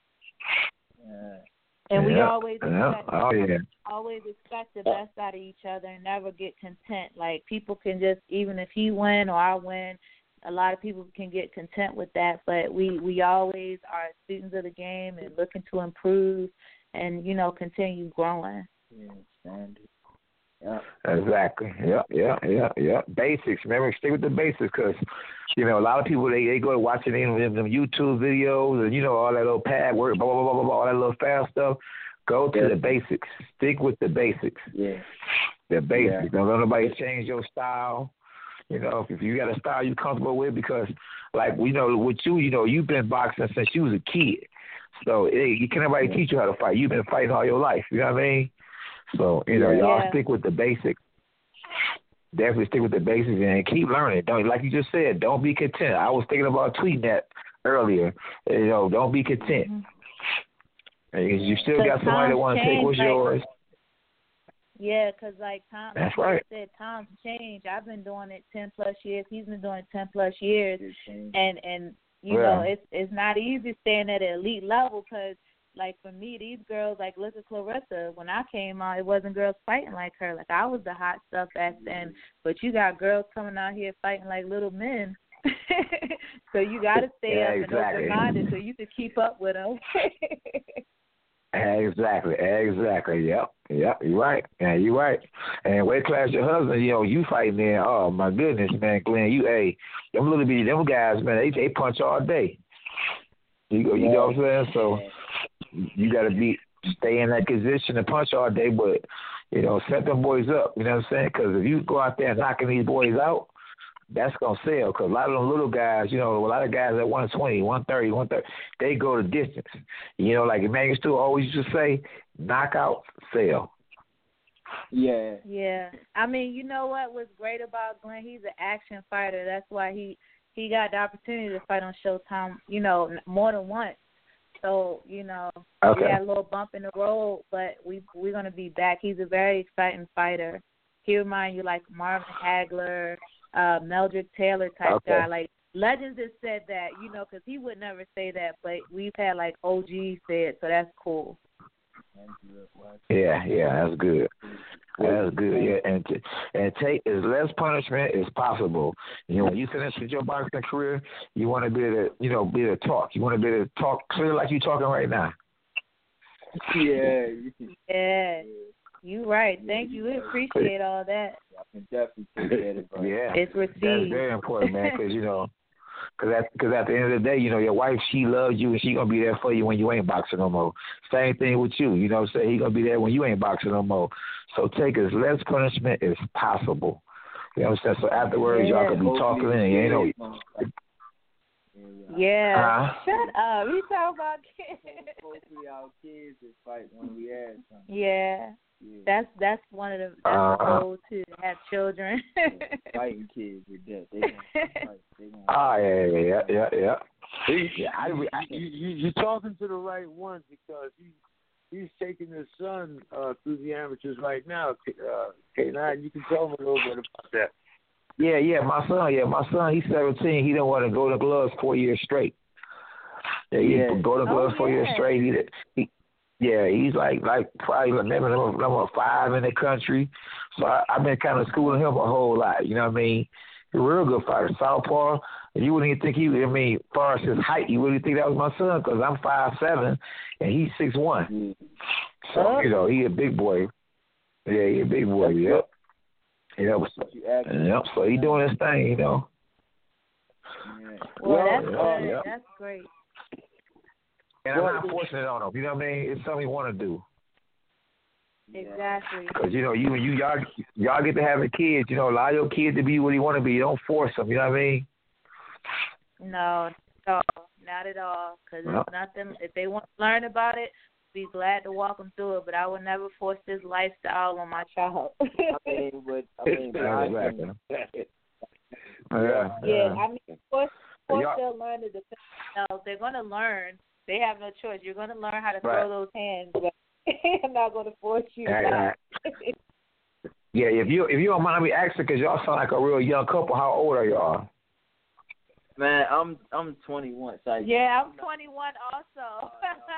Yeah. And we always expect, always expect the best out of each other and never get content. People can just, even if he win or I win, a lot of people can get content with that. But we always are students of the game and looking to improve and, continue growing. Yeah, standard. Yeah. Exactly. Yeah. Basics. Remember, stick with the basics because, a lot of people, they go watching them YouTube videos and, all that little pad work, blah, blah, blah, blah, blah, all that little fast stuff. Go to the basics. Stick with the basics. Yeah. The basics. Yeah. Don't let nobody change your style. If you got a style you're comfortable with, because, with you, you've been boxing since you was a kid. So, you can't nobody teach you how to fight. You've been fighting all your life. You know what I mean? So, y'all stick with the basics. Definitely stick with the basics and keep learning. Don't, like you just said, don't be content. I was thinking about tweeting that earlier. Don't be content. Mm-hmm. You still got somebody that want to take what's yours. Yeah, because Tom, that's right. Said, Tom's changed. I've been doing it 10+ years. He's been doing it 10+ years, and you know it's not easy staying at an elite level because. For me, these girls, look at Clarissa. When I came out, it wasn't girls fighting like her. I was the hot stuff back then. But you got girls coming out here fighting like little men. So you got to stay up and open-minded so you can keep up with them. Exactly. Yep. You're right. Yeah, you're right. And weight class your husband, you fighting there. Oh my goodness, man, Glenn, them little bitty, them guys, man, they punch all day. You know what I'm saying? So you got to stay in that position and punch all day, but set them boys up. You know what I'm saying? Because if you go out there knocking these boys out, that's going to sell. Because a lot of them little guys, a lot of guys at 120, 130, they go the distance. Like Emmanuel Stewart always used to say, knockout, sell. Yeah. Yeah. I mean, you know what was great about Glenn? He's an action fighter. That's why he got the opportunity to fight on Showtime, more than once. So, we had a little bump in the road, but we're going to be back. He's a very exciting fighter. He reminds you like Marvin Hagler, Meldrick Taylor type guy. Like, legends have said that, because he would never say that, but we've had like OG say it, so that's cool. Yeah, that's good. That's good. Yeah, and take as less punishment as possible. When you finish with your boxing career, you want to be able to, talk. You want to be able to talk clear like you're talking right now. Yeah. You right. Thank you. We appreciate all that. I can definitely appreciate it, bro. Yeah, it's received. That's very important, man. Because at the end of the day, your wife, she loves you and she gonna be there for you when you ain't boxing no more. Same thing with you. You know what I'm saying? He gonna be there when you ain't boxing no more. So take as less punishment as possible. You know what I'm saying? So afterwards, y'all can be talking and Yeah. Shut up. You talking about kids. Hopefully our kids will fight when we have some. Yeah. That's one of the goals to have children. Fighting kids with that. They gonna yeah. You're talking to the right one because he's taking his son through the amateurs right now. K9, you can tell him a little bit about that. Yeah, my son, he's 17. He didn't want to go to gloves 4 years straight. He go to gloves 4 years straight. He's like probably number 5 in the country. So I've been kind of schooling him a whole lot. You know what I mean? He's a real good fighter. Southpaw. You wouldn't even think as far as his height, you wouldn't think that was my son because I'm 5'7" and he's 6'1". So, he a big boy. Yeah, he a big boy. Yep. So he doing his thing, Well, that's good. That's great. And I'm not forcing it on him. You know what I mean? It's something you want to do. Exactly. Because y'all get to having kids. Allow your kid to be what he want to be. You don't force them. You know what I mean? No, not at all. Because it's nothing. If they want to learn about it, be glad to walk them through it. But I would never force this lifestyle on my child. Force they'll learn to defend themselves. They're going to learn. They have no choice. You're going to learn how to throw those hands. But I'm not going to force you. Yeah, if you don't mind me asking, because y'all sound like a real young couple, how old are y'all? Man, I'm 21. So yeah, I'm 21 also.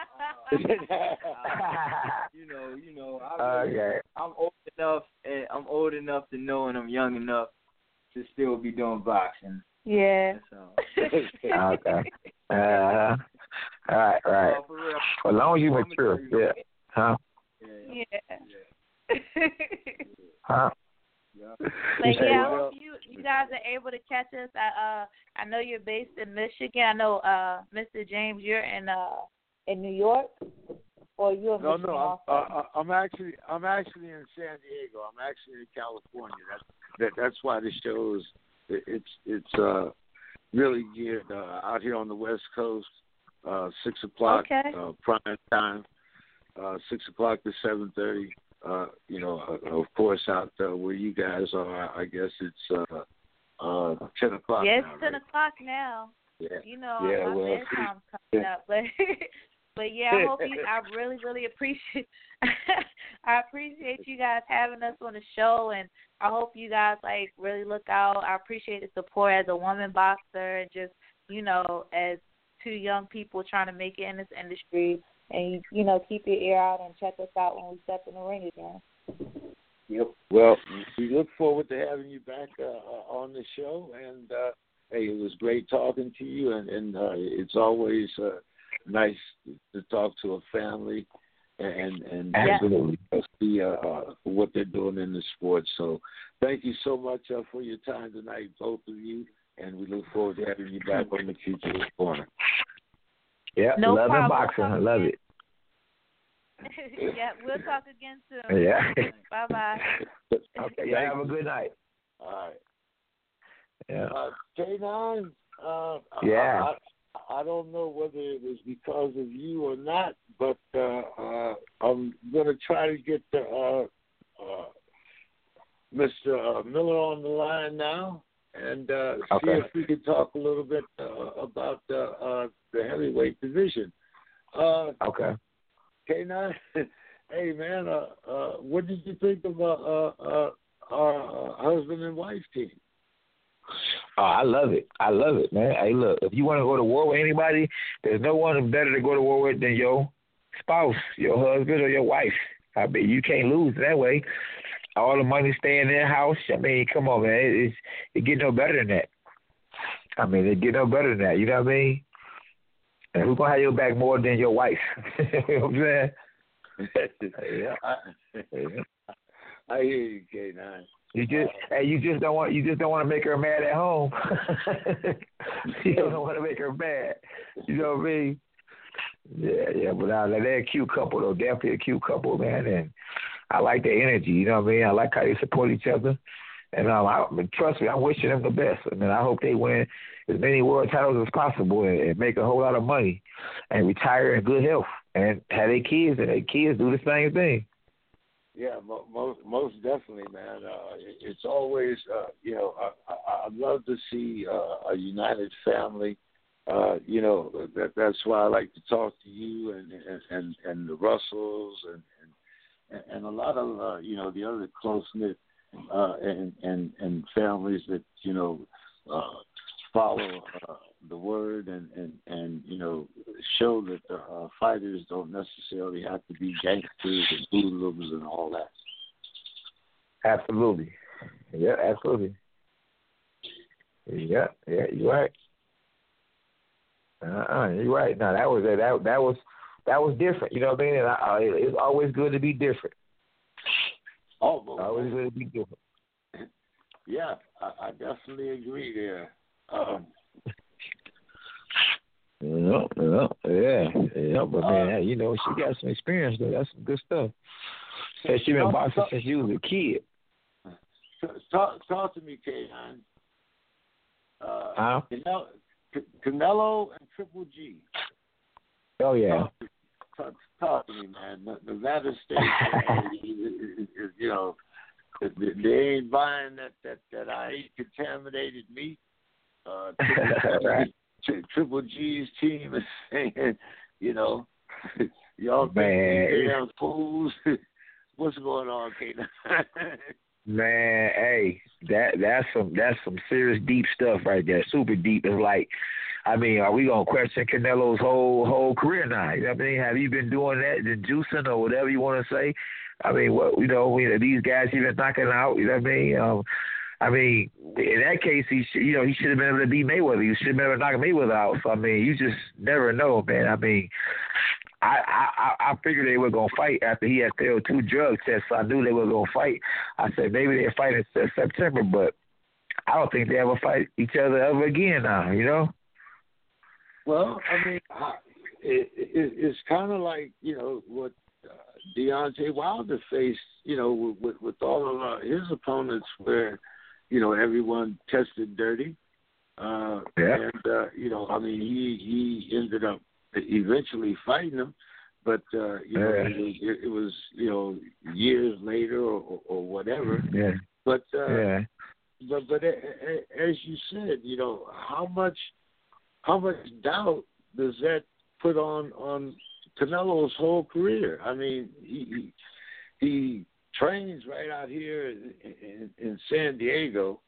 I'm old enough to know, and I'm young enough to still be doing boxing. Yeah. Okay. All right. As long as you mature, yeah. Huh? Yeah. Huh? But I hope you guys are able to catch us. I know you're based in Michigan. I know Mr. James, you're in New York, or you're in Michigan also? I'm actually in San Diego. I'm actually in California. That's why the show is it's really geared out here on the West Coast. 6 o'clock prime time. 6 o'clock to 7:30. Of course, out where you guys are, I guess it's 10 o'clock. Yeah, it's now, 10 right? o'clock now. Yeah. My bedtime's coming up, but yeah, I hope I really, really appreciate. I appreciate you guys having us on the show, and I hope you guys really look out. I appreciate the support as a woman boxer, and just as two young people trying to make it in this industry. And, keep your ear out and check us out when we step in the ring again. Yep. Well, we look forward to having you back on the show. And, hey, it was great talking to you. And it's always nice to talk to a family and absolutely see what they're doing in the sport. So thank you so much for your time tonight, both of you, and we look forward to having you back on the Future Corner. Yeah, no love problem. and boxing. I love it. Yeah, we'll talk again soon. Yeah. Bye-bye. Okay, yeah, have a good night. All right. Yeah. K9, Yeah. I don't know whether it was because of you or not, but I'm going to try to get Mr. Miller on the line now and see if we can talk a little bit about the heavyweight division. Okay. K9, hey, man, what did you think of our husband and wife team? Oh, I love it. I love it, man. Hey, look, if you want to go to war with anybody, there's no one better to go to war with than your spouse, your husband, or your wife. I mean, you can't lose that way. All the money stay in their house. I mean, come on, man. It get no better than that. I mean, it get no better than that. You know what I mean? And who's going to have your back more than your wife? You know what I'm saying? Yeah. I hear you, K9. You just don't want to make her mad at home. You don't want to make her mad. You know what I mean? Yeah. But they're a cute couple though. Definitely a cute couple, man. And I like their energy. You know what I mean? I like how they support each other. And trust me, I'm wishing them the best. I mean, I hope they win as many world titles as possible and make a whole lot of money and retire in good health and have their kids and their kids do the same thing. Yeah, most definitely, man. It's always, I love to see a united family. That's why I like to talk to you and the Russells and a lot of the other close knit and families that follow the word and show that fighters don't necessarily have to be gangsters and hoodlums and all that. Absolutely. Yeah, absolutely. Yeah, you're right. You're right. No, that was different. You know what I mean? And it's always good to be different. Always good to be different. Yeah, I definitely agree there. Yeah, but man, she got some experience though. That's some good stuff. Said she been boxing since she was a kid. Talk to me, K9. Canelo and Triple G. Oh yeah. Talk to me, man. Nevada State, they ain't buying that I eat contaminated meat. Right. Triple G's team is saying, y'all man, damn fools. What's going on, K9? Man, hey, that's some serious deep stuff right there. Super deep. It's like, I mean, are we gonna question Canelo's whole career now? You know what I mean? Have you been doing that, the juicing or whatever you want to say? I mean, these guys he been knocking out. You know what I mean? In that case, he should have been able to beat Mayweather. You should have been able to knock Mayweather out. So I mean, you just never know, man. I mean, I figured they were gonna fight after he had failed 2 drug tests. So I knew they were gonna fight. I said maybe they'll fight in September, but I don't think they ever fight each other ever again now. You know? Well, I mean, it's kind of like what Deontay Wilder faced. With all of his opponents, where everyone tested dirty. And I mean, he ended up eventually fighting him, but it was years later or whatever. Yeah. But but as you said, how much doubt does that put on Canelo's whole career? I mean, he trains right out here in San Diego,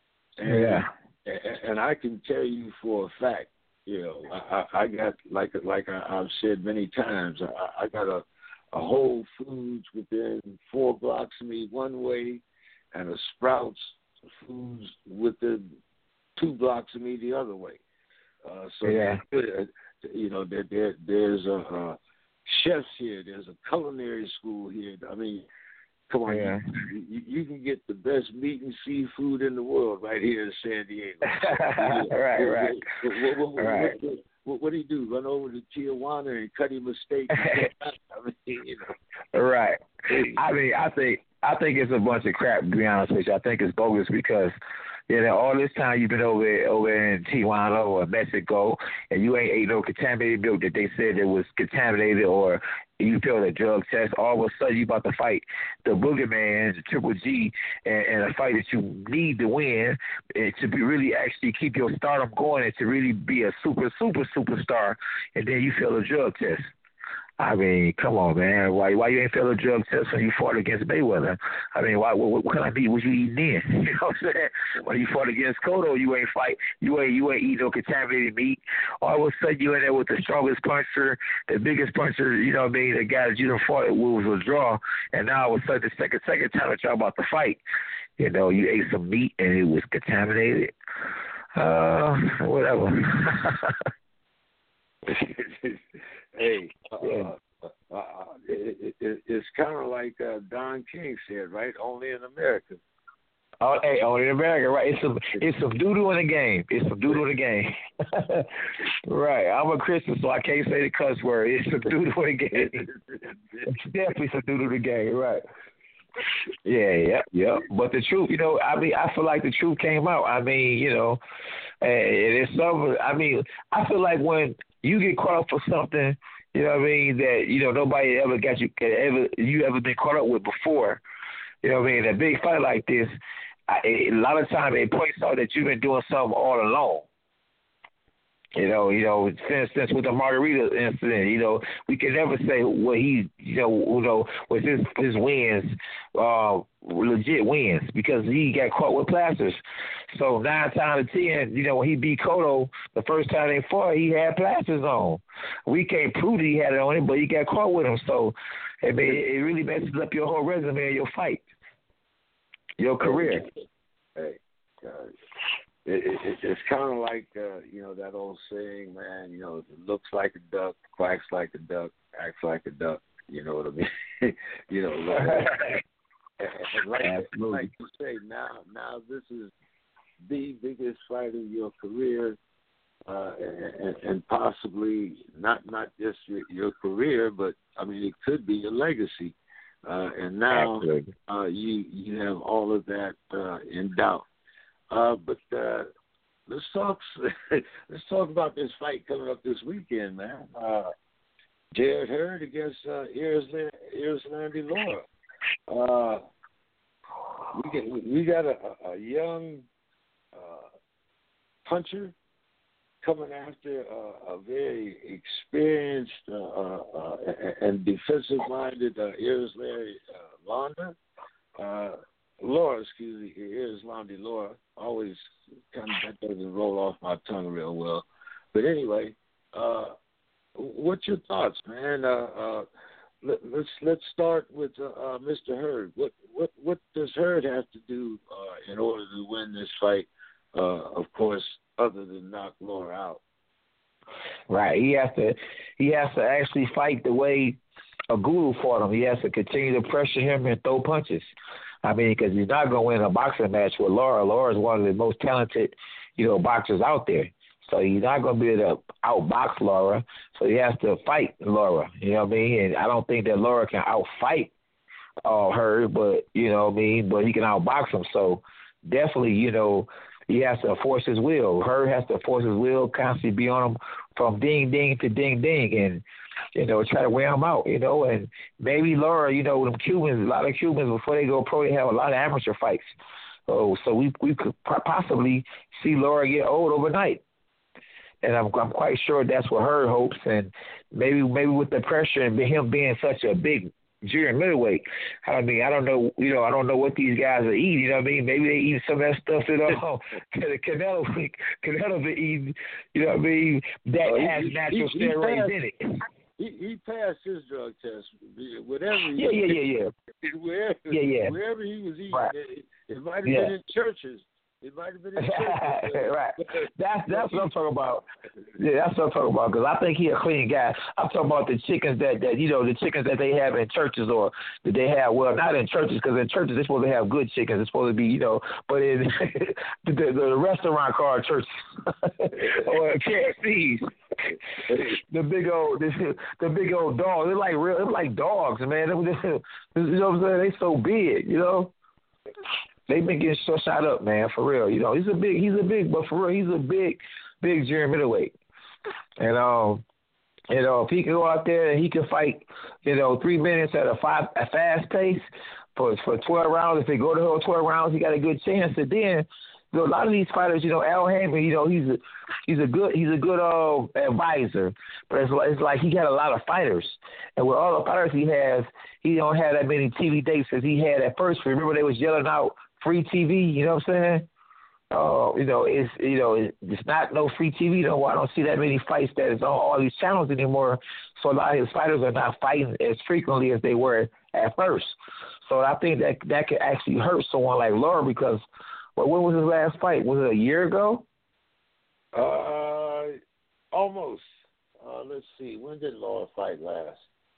and I can tell you for a fact, I got like I've said many times, I got a Whole Foods within 4 blocks of me one way, and a Sprouts Foods within 2 blocks of me the other way. There's chefs here. There's a culinary school here. I mean, come on, yeah. you can get the best meat and seafood in the world right here in San Diego. Right. What do you do? Run over to Tijuana and cut him a steak? I mean, you know. Right. I mean, I think it's a bunch of crap, to be honest with you. I think it's bogus because, you know, all this time you've been over in Tijuana or Mexico, and you ain't ate no contaminated milk that they said it was contaminated, or you failed a drug test. All of a sudden you about to fight the boogeyman, the Triple G, and a fight that you need to win and to be really actually keep your stardom going and to really be a superstar, and then you fail a drug test. I mean, come on, man. Why you ain't fail a drug test when you fought against Mayweather? I mean, what kind of meat was you eating then? You know what I'm saying? When you fought against Cotto, you ain't eat no contaminated meat. All of a sudden you in there with the strongest puncher, the biggest puncher, you know what I mean, the guy that you done fought was a draw, and now all of a sudden the second time that y'all about to fight, you know, you ate some meat and it was contaminated. Whatever. Hey, it's kind of like Don King said, right? Only in America. Oh, hey, only in America, right? It's some doo-doo in the game. It's some doo-doo in the game. Right. I'm a Christian, so I can't say the cuss word. It's some doo-doo in the game. It's definitely some doo-doo in the game, right? Yeah. But the truth, you know, I mean, I feel like the truth came out. I mean, you know, it's some. I mean, I feel like when you get caught up for something, you know what I mean, that, you know, nobody ever got you ever been caught up with before. You know what I mean? A big fight like this, a lot of times it points out that you've been doing something all along. You know, for instance, with the Margarita incident, you know, we can never say what he, you know, was his wins, legit wins, because he got caught with plasters. So 9 times out of 10, you know, when he beat Cotto, the first time they fought, he had plasters on. We can't prove that he had it on him, but he got caught with them. So, I mean, it really messes up your whole resume and your fight, your career. Hey, it's kind of like, you know, that old saying, man, you know, it looks like a duck, quacks like a duck, acts like a duck. You know what I mean? You know, like you say, now this is the biggest fight of your career, and possibly not just your career, but, I mean, it could be your legacy. And now you have all of that in doubt. But let's talk about this fight coming up this weekend, man. Jarrett Hurd against Erislandy Lara. We got a young puncher coming after a very experienced and defensive-minded Erislandy Erislandy Lara. Always kind of, that doesn't roll off my tongue real well. But anyway, what's your thoughts, man? Let's start with Mr. Hurd. What does Hurd have to do in order to win this fight? Of course, other than knock Lara out. Right. He has to actually fight the way a guru fought him. He has to continue to pressure him and throw punches. I mean, because he's not going to win a boxing match with Lara. Lara is one of the most talented, you know, boxers out there. So he's not going to be able to outbox Lara. So he has to fight Lara. You know what I mean? And I don't think that Lara can outfight her, but, you know what I mean? But he can outbox him. So definitely, you know, he has to force his will. Hurd has to force his will, constantly be on him from ding, ding to ding, ding, and, you know, try to wear him out, you know. And maybe Lara, you know, them Cubans, a lot of Cubans, before they go pro, they have a lot of amateur fights. So we could possibly see Lara get old overnight. And I'm quite sure that's what Hurd hopes. And maybe with the pressure and him being such a big junior middleweight, I mean, I don't know, you know, I don't know what these guys are eating. You know what I mean? Maybe they eat some of that stuff that Canelo been eating. You know what I mean? That has natural steroids in it. He passed his drug test. Whatever. Yeah. Wherever he was eating, right. It might have been in churches. It might have been in church. Right. That's what I'm talking about. Yeah, that's what I'm talking about. Because I think he a clean guy. I'm talking about the chickens that the chickens that they have in churches or that they have. Well, not in churches, because in churches they're supposed to have good chickens. It's supposed to be, but in the restaurant called churches or KFCs, the big old dogs. They're like dogs, man. You know what I'm saying? They so big, They've been getting so shot up, man, for real. He's a big, but for real, he's a big junior middleweight. And if he can go out there and he can fight, 3 minutes at a fast pace for 12 rounds. If they go to the whole 12 rounds, he got a good chance. And then a lot of these fighters, Al Haymon, he's a good advisor, but it's like he got a lot of fighters, and with all the fighters he has, he don't have that many TV dates as he had at first. Remember, they was yelling out free TV. You know what I'm saying? It's not no free TV no more. I don't see that many fights that is on all these channels anymore. So a lot of his fighters are not fighting as frequently as they were at first. So I think that could actually hurt someone like Lara because. Well, when was his last fight? Was it a year ago? Almost. Let's see. When did Lara fight last?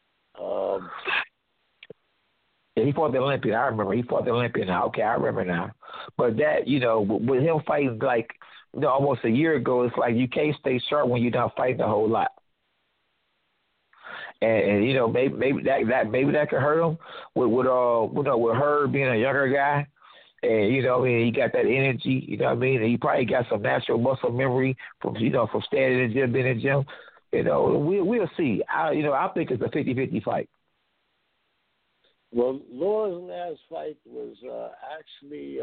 Yeah, he fought the Olympian. I remember. He fought the Olympian now. Okay, I remember now. But that, with him fighting almost a year ago, it's like you can't stay sharp when you're not fighting a whole lot. And maybe that could hurt him with Herb being a younger guy. And, he got that energy, and he probably got some natural muscle memory from standing in the gym, being in the gym. We'll see. I think it's a 50-50 fight. Well, Lara's last fight was actually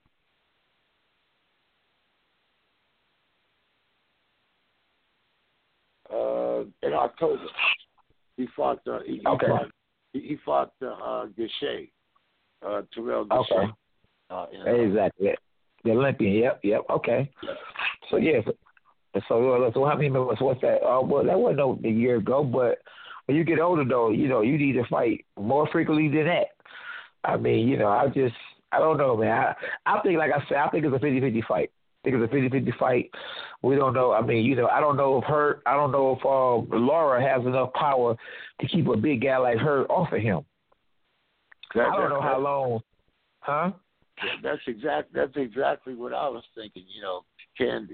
in October. He fought he fought Gausha, Terrell Gausha. Okay. Exactly. The Olympian. Yep. Okay. Yeah. So yeah. So how many members? What's that? Well, that wasn't a year ago. But when you get older, though, you need to fight more frequently than that. I mean, I don't know, man. I think, like I said, I think it's a 50-50 fight. I think it's a 50-50 fight. We don't know. I mean, I don't know if Lara has enough power to keep a big guy like her off of him. I don't know how long. Huh? That's exactly what I was thinking. Can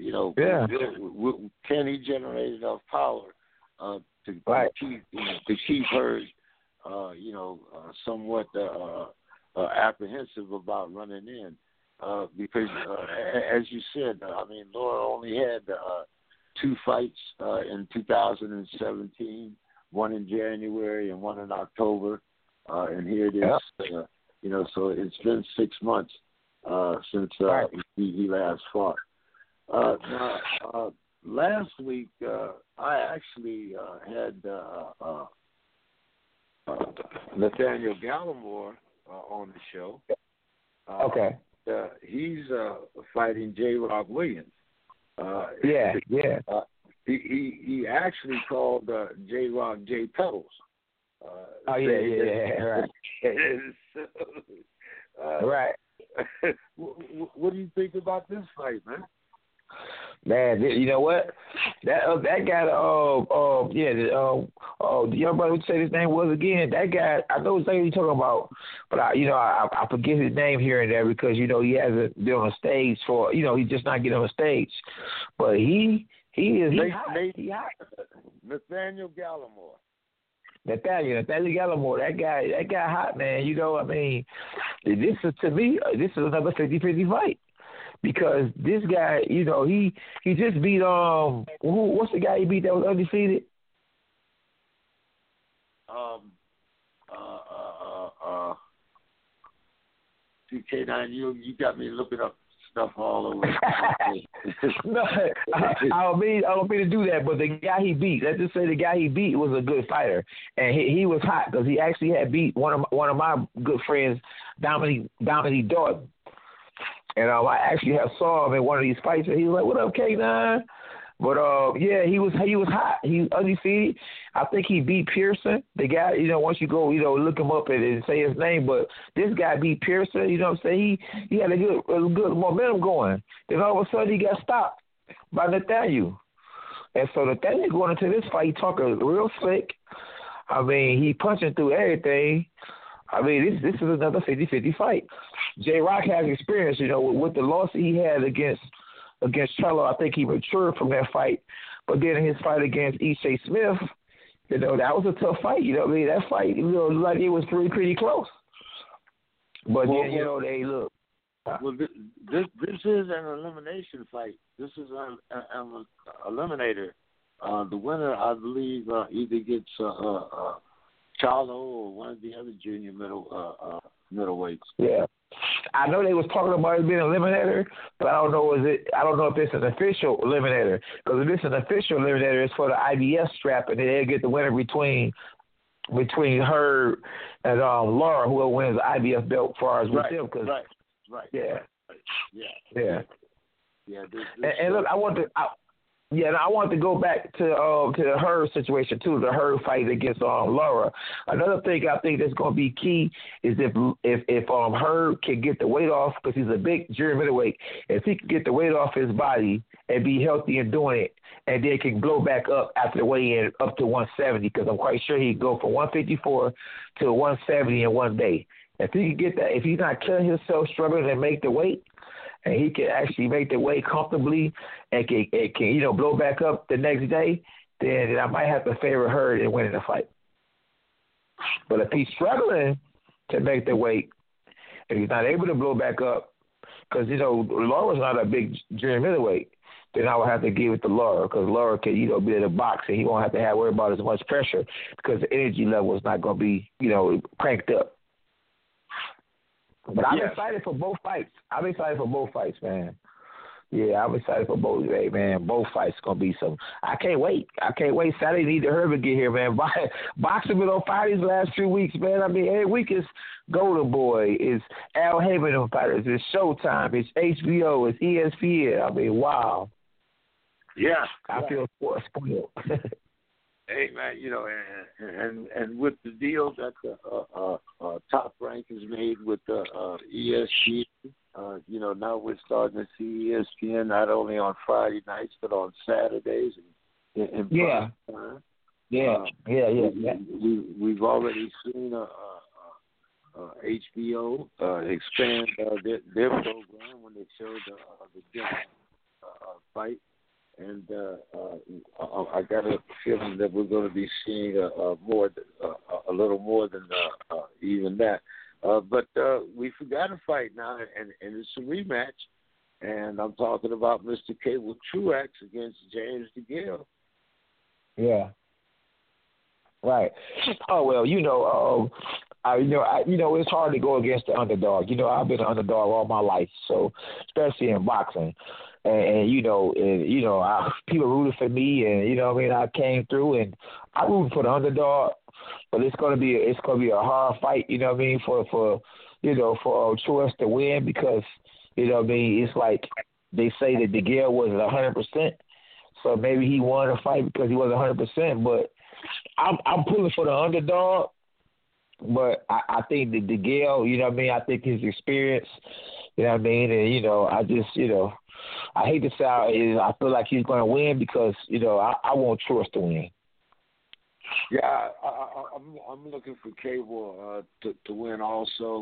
he generate enough power to keep her, somewhat apprehensive about running in, because as you said, Lara only had 2 fights in 2017, one in January and one in October, and here it is. So it's been 6 months since he last fought. Now, last week, I actually had Nathaniel Gallimore on the show. Okay. He's fighting J. Rock Williams. He actually called J. Rock J. Petals. Right. Right. What do you think about this fight, man? Man, you know what? That guy, the young brother would say his name was again. That guy, I know exactly what you're talking about, but I forget his name here and there because he hasn't been on a stage for he's just not getting on a stage, but he is hot. Nathaniel Gallimore. Nathaniel Gallimore, that guy hot, man. This is another 50-50 fight because this guy, he just beat what's the guy he beat that was undefeated? TK9, you got me looking up stuff all over. No, I don't mean to do that, but the guy he beat, let's just say the guy he beat was a good fighter, and he was hot because he actually had beat one of my good friends, Dominique Dorton, and I actually saw him in one of these fights, and he was like, "What up, K9?" But yeah, he was hot. He undefeated. I think he beat Pearson. The guy, once you go, look him up and say his name. But this guy beat Pearson. You know what I'm saying? He had a good momentum going. Then all of a sudden he got stopped by Nathaniel. And so Nathaniel going into this fight, he talking real slick. I mean, he punching through everything. I mean, this is another 50-50 fight. J. Rock has experience, with the loss he had against Charlo. I think he matured from that fight. But then in his fight against E.J. Smith, that was a tough fight. You know what I mean? That fight, like it was pretty close. But then, they look. Well, this is an elimination fight. This is an eliminator. The winner, I believe, either gets Charlo or one of the other junior middleweights. Yeah, I know they was talking about it being an eliminator, but I don't know if it's an official eliminator. Because if it's an official eliminator, it's for the IBS strap, and they'll get the winner between her and Laura, whoever wins the IBF belt, as far as with them. Cause, right. Yeah. Yeah. And look, I want to go back to her situation too, the her fight against Laura. Another thing I think that's going to be key is if her can get the weight off, because he's a big junior middleweight. If he can get the weight off his body and be healthy in doing it, and then can blow back up after the weigh-in up to 170, because I'm quite sure he'd go from 154 to 170 in one day. If he can get that, if he's not killing himself struggling to make the weight, and he can actually make the weight comfortably and can blow back up the next day, then I might have to favor her in winning the fight. But if he's struggling to make the weight and he's not able to blow back up, because, Laura's not a big junior middleweight, then I would have to give it to Laura, because Laura can, be able to box and he won't have to worry about as much pressure because the energy level is not going to be, cranked up. But I'm excited for both fights. Man. Yeah, I'm excited for both. Hey, man, both fights going to be some. I can't wait. Saturday need the Herbert get here, man. Boxing been on fire these last few weeks, man. I mean, every week is Golden Boy, it's Al Haven on fighters, it's Showtime, it's HBO, it's ESPN. I mean, wow. Yeah. I feel spoiled. Hey, man, and with the deal that the Top Rank has made with the ESPN, now we're starting to see ESPN not only on Friday nights but on Saturdays and in prime time. We've already seen HBO expand their program when they showed the different fight. And I got a feeling that we're going to be seeing a little more than even that. But we forgot a fight now, and it's a rematch. And I'm talking about Mr. Cable Truax against James DeGale. Yeah. Right. Oh well, it's hard to go against the underdog. I've been an underdog all my life, so especially in boxing. And people rooted for me, and I came through, and I rooted for the underdog. But it's gonna be a hard fight, for Truex to win, because it's like they say that DeGale wasn't 100%, so maybe he won the fight because he wasn't 100%. But I'm pulling for the underdog. But I think that DeGale, I think his experience, and I just, I hate to say I feel like he's going to win because, I want Truex to win. Yeah, I'm looking for Cable to win also.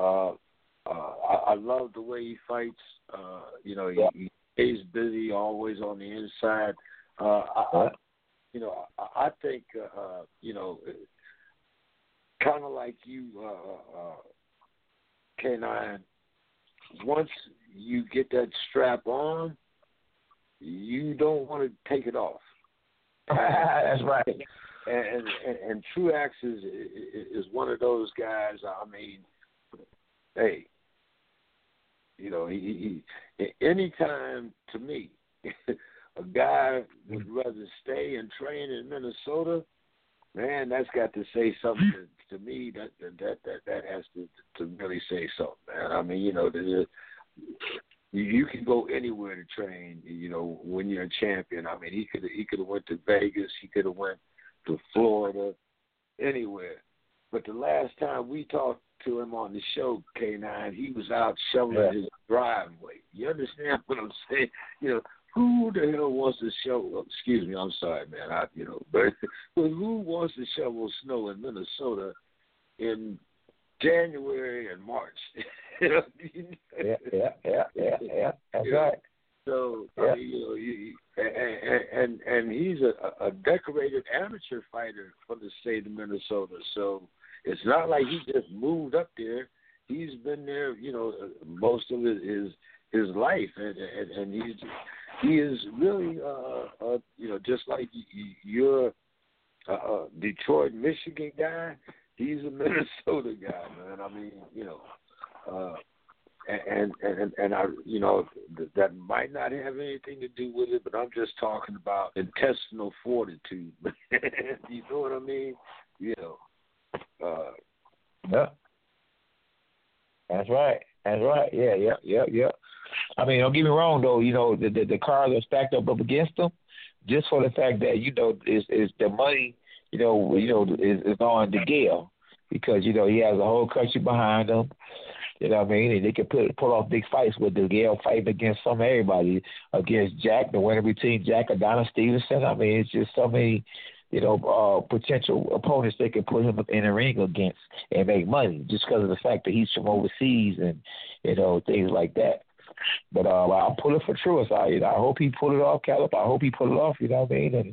I love the way he fights. He stays busy, always on the inside. I think, kind of like you, K9, once you get that strap on, you don't want to take it off. That's right. And Truax is one of those guys. I mean, hey, he anytime, to me, a guy would rather stay and train in Minnesota, man, that's got to say something to me. That has to really say something, man. I mean, You can go anywhere to train. You know, when you're a champion. I mean, he could have went to Vegas. He could have went to Florida, anywhere. But the last time we talked to him on the show, K9, he was out shoveling his driveway. You understand what I'm saying? You know, who the hell wants to shovel? Excuse me, I'm sorry, man. But who wants to shovel snow in Minnesota in January and March? Yeah. That's right. So I mean, and he's a decorated amateur fighter for the state of Minnesota. So it's not like he just moved up there. He's been there, most of his life, and he is really, just like you're a Detroit, Michigan guy. He's a Minnesota guy, man. I mean, and I, that might not have anything to do with it, but I'm just talking about intestinal fortitude. You know what I mean? Yeah. That's right. Yeah. I mean, don't get me wrong though. The cards are stacked up against him, just for the fact that is the money. Is on the Gale, because he has a whole country behind him. You know what I mean? And they can pull off big fights with the Gale fighting against everybody, against Jack, the winner between Jack and Donna Stevenson. I mean, it's just so many, potential opponents they can put him in the ring against and make money, just because of the fact that he's from overseas and, things like that. But I'm pulling for Truist. I hope he pulled it off, Caleb. I hope he pulled it off, you know what I mean? And,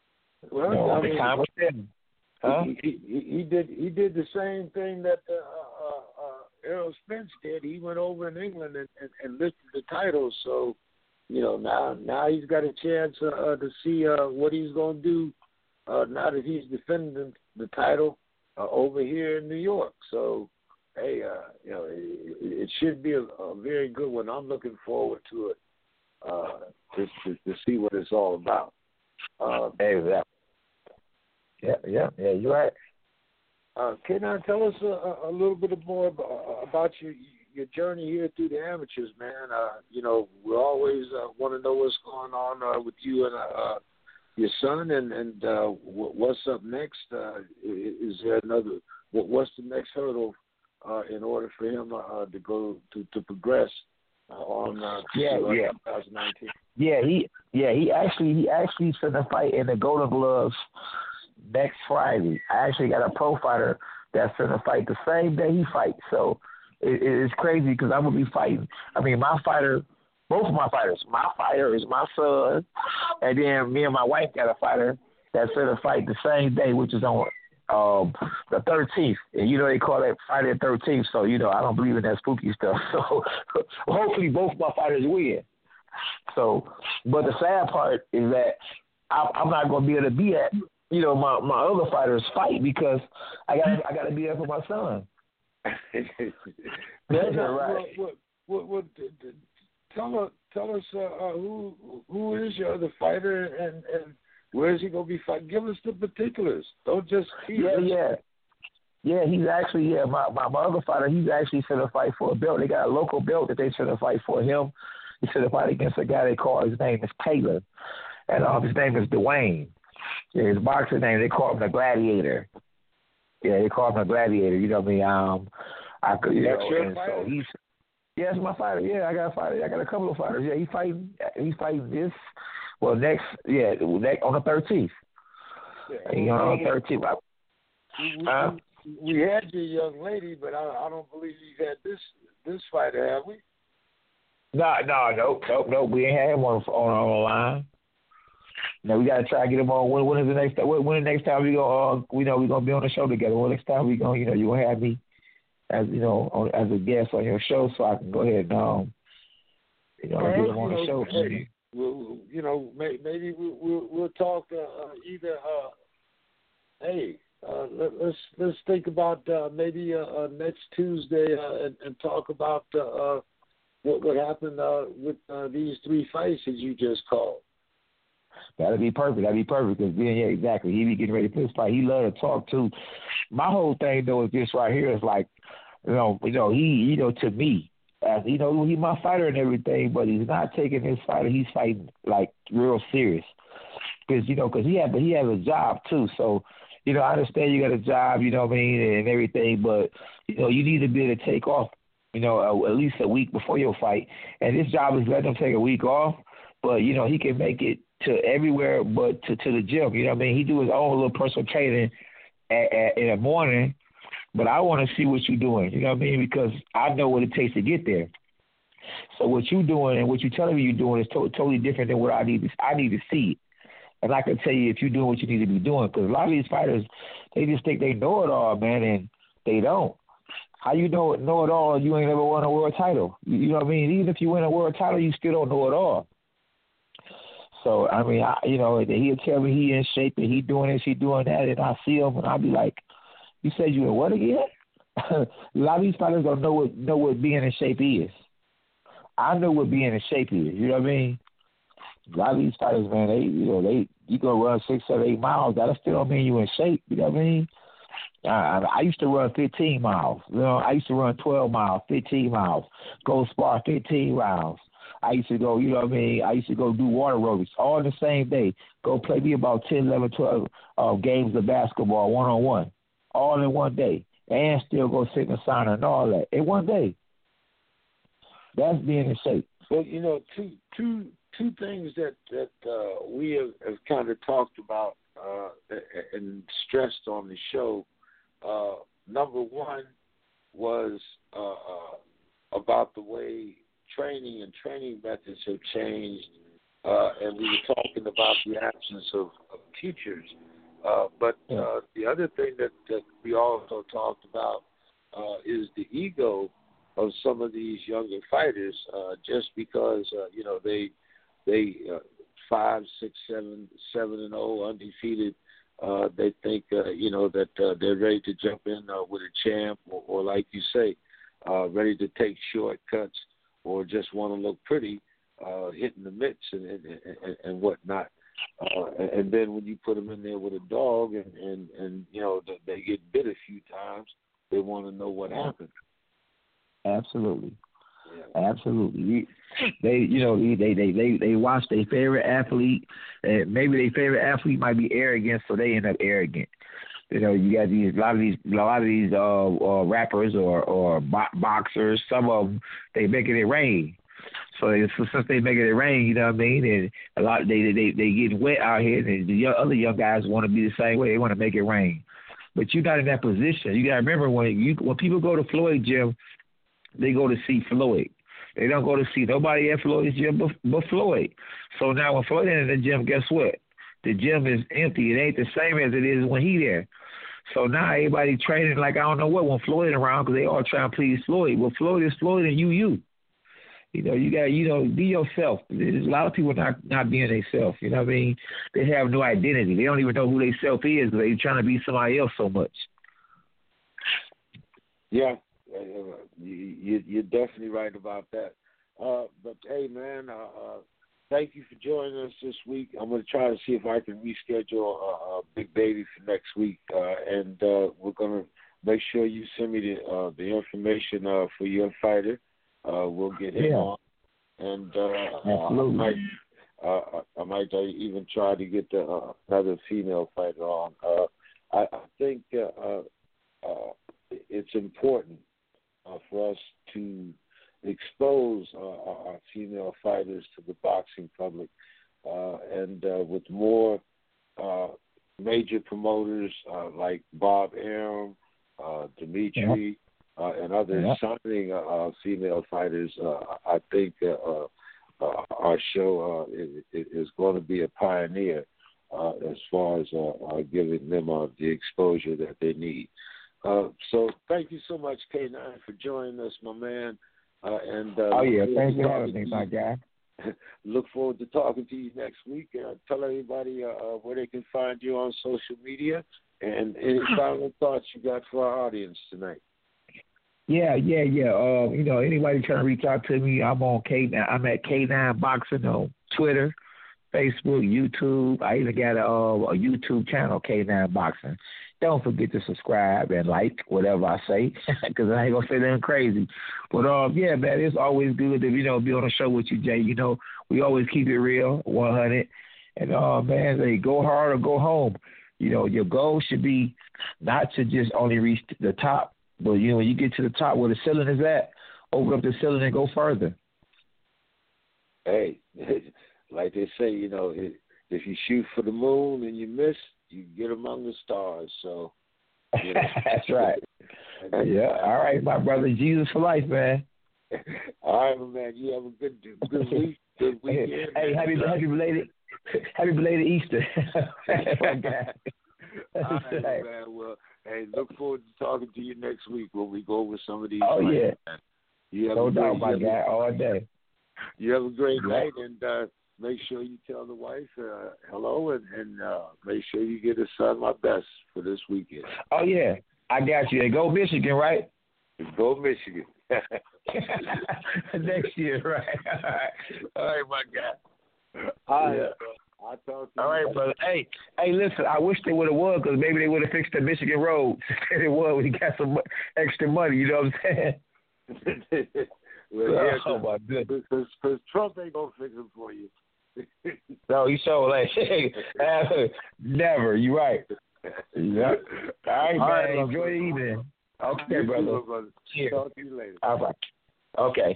he did the same thing that Errol Spence did. He went over in England and lifted the title. So, now he's got a chance to see what he's going to do now that he's defending the title over here in New York. So, hey, it should be a very good one. I'm looking forward to it to see what it's all about. Exactly. Yeah, you're right. Can I tell us a little bit more about your journey here through the amateurs, man? We always want to know what's going on with you and your son, and what's up next. Is there what's the next hurdle in order for him to go to progress on 2019? He actually set a fight in the Golden Gloves next Friday. I actually got a pro fighter that's going to fight the same day he fights. So it's crazy because I'm going to be fighting. I mean, both of my fighters. My fighter is my son, and then me and my wife got a fighter that's going to fight the same day, which is on the 13th. And, they call that Friday the 13th. So, I don't believe in that spooky stuff. So hopefully both my fighters win. So, but the sad part is that I'm not going to be able to be at my other fighters fight because I got to be there for my son. That's right. Tell us who is your other fighter and where is he going to be fighting? Give us the particulars. Don't just keep us. Yeah, he's actually my other fighter. He's actually going to fight for a belt. They got a local belt that they going to fight for him. He's going to fight against a guy they call his name is Taylor, and his name is Dwayne. Yeah, his boxing name, they call him the Gladiator. Yeah, they call him the Gladiator. You know what I mean? That's your fighter? So it's my fighter. Yeah, I got a fighter. I got a couple of fighters. Yeah, he's fighting this. Well, next on the 13th. Yeah, on the 13th. We had your young lady, but I don't believe you had this fighter, have we? No. We ain't had him on the line. No, we gotta try to get him on. When is the next? When the next time we go? We know we're gonna be on the show together. When next time we go? You gonna have me as as a guest on your show, so I can go ahead and get him on the show. Hey, maybe we'll talk either. Let's think about maybe next Tuesday and talk about what happened with these 3 fights that you just called. That'd be perfect. Because then, exactly. He be getting ready for this fight. He love to talk too. My whole thing though is this right here is like, he to me, as he's my fighter and everything, but he's not taking his fighter. He's fighting like real serious because he has a job too. So I understand you got a job, and everything, but you need to be able to take off, at least a week before your fight. And this job is letting him take a week off, but he can make it to everywhere but to the gym. He do his own little personal training in the morning. But I want to see what you're doing, because I know what it takes to get there. So what you're doing and what you're telling me you're doing is totally different than what I need to see. And I can tell you if you're doing what you need to be doing, because a lot of these fighters, they just think they know it all, man, and they don't. How you know it all? You ain't never won a world title. You know what I mean? Even if you win a world title, you still don't know it all. So he'll tell me he in shape and he doing this, he doing that, and I see him and I'll be like, you said you in what again? A lot of these fighters don't know what being in shape is. I know what being in shape is. You know what I mean? A lot of these fighters, man, you go run 6, 7, 8 miles. That still don't mean you in shape. You know what I mean? I used to run 15 miles. I used to run 12 miles, 15 miles, go spar 15 rounds. I used to go, I used to go do water aerobics all in the same day. Go play me about 10, 11, 12 games of basketball one-on-one. All in one day, and still go sit in the sauna and all that in one day. That's being in shape. Well, two things that we have kind of talked about and stressed on the show. Number one was about the way training and training methods have changed, and we were talking about the absence of teachers. But the other thing that we also talked about is the ego of some of these younger fighters. Just because they 5, 6, 7, 7-0 undefeated, they think that they're ready to jump in with a champ, or like you say, ready to take shortcuts, or just want to look pretty, hitting the mitts and whatnot. And then when you put them in there with a dog and they get bit a few times, they want to know what happened. Absolutely. Yeah. Absolutely. They watch their favorite athlete, and maybe their favorite athlete might be arrogant, so they end up arrogant. You got a lot of these rappers or boxers. Some of them, they making it rain. So since they making it rain, you know what I mean, and a lot they getting wet out here, and the other young guys want to be the same way. They want to make it rain, but you're not in that position. You got to remember when people go to Floyd gym, they go to see Floyd. They don't go to see nobody at Floyd's gym but Floyd. So now when Floyd in the gym, guess what? The gym is empty. It ain't the same as it is when he there. So now everybody training like I don't know what when Floyd around, because they all trying to please Floyd. Well, Floyd is Floyd and you. You got be yourself. There's a lot of people not being themselves. You know what I mean? They have no identity. They don't even know who they self is. They're trying to be somebody else so much. Yeah, you're definitely right about that. But hey, man, thank you for joining us this week. I'm going to try to see if I can reschedule a Big Baby for next week, and we're going to make sure you send me the information for your fighter. We'll get him on, and I might even try to get another female fighter on. I think it's important for us to expose our female fighters to the boxing public, and with more major promoters like Bob Arum, Dimitri. And others signing female fighters, I think our show is going to be a pioneer as far as giving them the exposure that they need. So thank you so much, K9, for joining us, my man. Thanks for having me, my guy. Look forward to talking to you next week. Tell everybody where they can find you on social media, and any final thoughts you got for our audience tonight. Yeah. Anybody trying to reach out to me, I'm on K9. I'm at K9 Boxing on Twitter, Facebook, YouTube. I even got a YouTube channel, K9 Boxing. Don't forget to subscribe and like whatever I say, because I ain't gonna say nothing crazy. But yeah, man, it's always good to be on the show with you, Jay. We always keep it real, 100. And man, they go hard or go home. Your goal should be not to just only reach the top, but when you get to the top where the ceiling is at, open up the ceiling and go further. Hey, like they say, if you shoot for the moon and you miss, you get among the stars. So that's right. Yeah. All right, my brother. Jesus for life, man. All right, my man. You have a good week, good weekend. Hey, happy belated Easter. All right, man. Well, hey, look forward to talking to you next week when we go over some of these. Oh plans, yeah. You have no doubt, my guy. All day. You have a great night, and make sure you tell the wife hello, and make sure you get her son my best for this weekend. Oh, yeah. I got you. And go Michigan, right? Go Michigan. Next year, right. All right, my guy. All right. Yeah. I'll talk to you. All right, brother. Hey, listen, I wish they would have won, because maybe they would have fixed the Michigan roads. They won when he got some extra money, you know what I'm saying? Well, yeah, oh my goodness! Because Trump ain't gonna fix it for you. No, he showed never. You right. Yeah. All right, man. Enjoy the evening. Okay, brother. Cheers. Talk to you later. All right. Okay.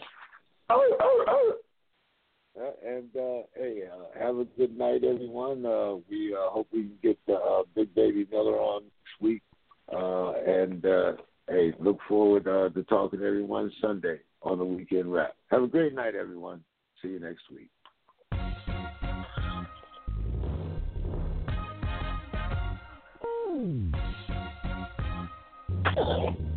And hey, have a good night, everyone. We hope we can get Big Baby Miller on next week. And hey, look forward to talking to everyone Sunday on the Weekend Wrap. Have a great night, everyone. See you next week.